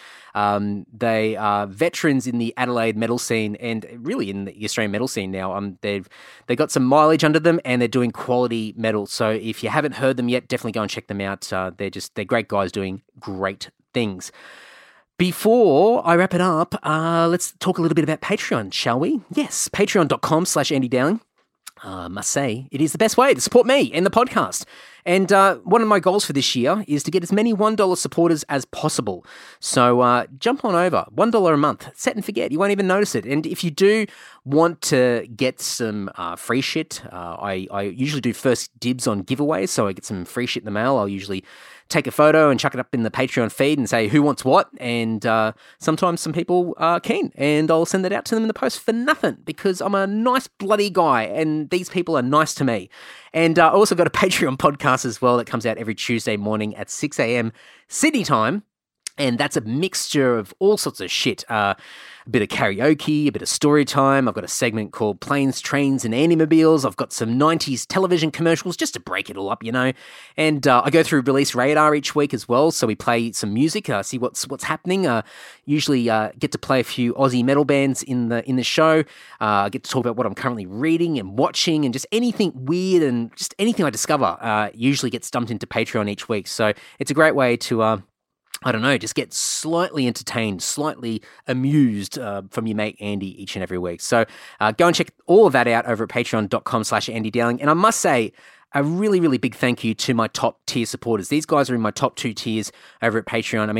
They are veterans in the Adelaide metal scene and really in the Australian metal scene now. They got some mileage under them and they're doing quality metal. So if you haven't heard them yet, definitely go and check them out. They're great guys doing great things. Before I wrap it up, let's talk a little bit about Patreon, shall we? Yes, patreon.com/Andy Dowling. Must say, it is the best way to support me and the podcast. And one of my goals for this year is to get as many $1 supporters as possible. So jump on over, $1 a month, set and forget. You won't even notice it. And if you do want to get some free shit, I usually do first dibs on giveaways, so I get some free shit in the mail. I'll usually take a photo and chuck it up in the Patreon feed and say who wants what, and sometimes some people are keen, and I'll send that out to them in the post for nothing because I'm a nice bloody guy and these people are nice to me. And I also got a Patreon podcast as well that comes out every Tuesday morning at 6 a.m. Sydney time. And that's a mixture of all sorts of shit. A bit of karaoke, a bit of story time. I've got a segment called Planes, Trains and Animobiles. I've got some 90s television commercials just to break it all up, you know. And I go through Release Radar each week as well. So we play some music, see what's happening. Usually get to play a few Aussie metal bands in the show. I get to talk about what I'm currently reading and watching and just anything weird and just anything I discover usually gets dumped into Patreon each week. So it's a great way to I don't know, just get slightly entertained, slightly amused from your mate Andy each and every week. So go and check all of that out over at patreon.com/Andy Dowling. And I must say, a really, really big thank you to my top tier supporters. These guys are in my top 2 tiers over at Patreon.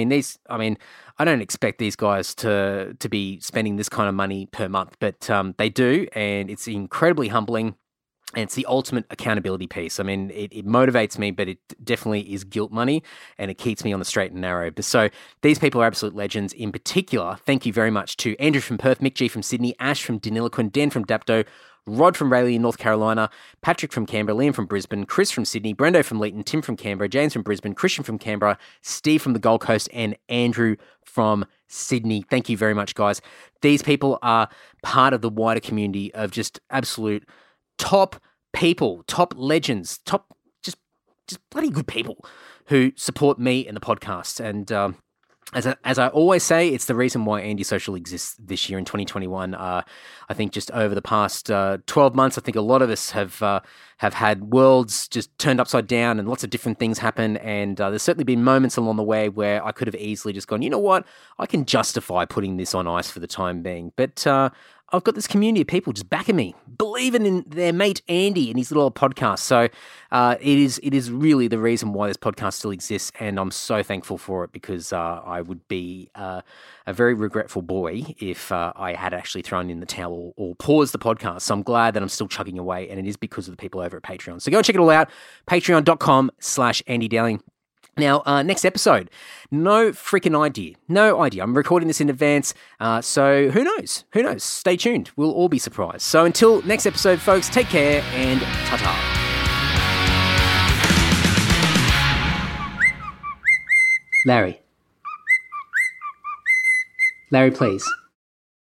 I don't expect these guys to be spending this kind of money per month, but they do, and it's incredibly humbling. And it's the ultimate accountability piece. I mean, it motivates me, but it definitely is guilt money, and it keeps me on the straight and narrow. So these people are absolute legends. In particular, thank you very much to Andrew from Perth, Mick G from Sydney, Ash from Deniliquin, Dan from Dapto, Rod from Rayleigh, North Carolina, Patrick from Canberra, Liam from Brisbane, Chris from Sydney, Brendo from Leeton, Tim from Canberra, James from Brisbane, Christian from Canberra, Steve from the Gold Coast, and Andrew from Sydney. Thank you very much, guys. These people are part of the wider community of just absolute top people, top legends, top just bloody good people who support me and the podcast. And as I always say, it's the reason why Andy Social exists this year in 2021. I think just over the past 12 months, I think a lot of us have had worlds just turned upside down and lots of different things happen. And there's certainly been moments along the way where I could have easily just gone, you know what, I can justify putting this on ice for the time being. But I've got this community of people just backing me, believing in their mate Andy and his little podcast. So it is really the reason why this podcast still exists, and I'm so thankful for it because I would be a very regretful boy if I had actually thrown in the towel or paused the podcast. So I'm glad that I'm still chugging away, and it is because of the people over at Patreon. So go and check it all out, patreon.com/Andy Dowling. Now, next episode, no freaking idea. No idea. I'm recording this in advance, so who knows? Who knows? Stay tuned. We'll all be surprised. So until next episode, folks, take care and ta-ta. Larry, please.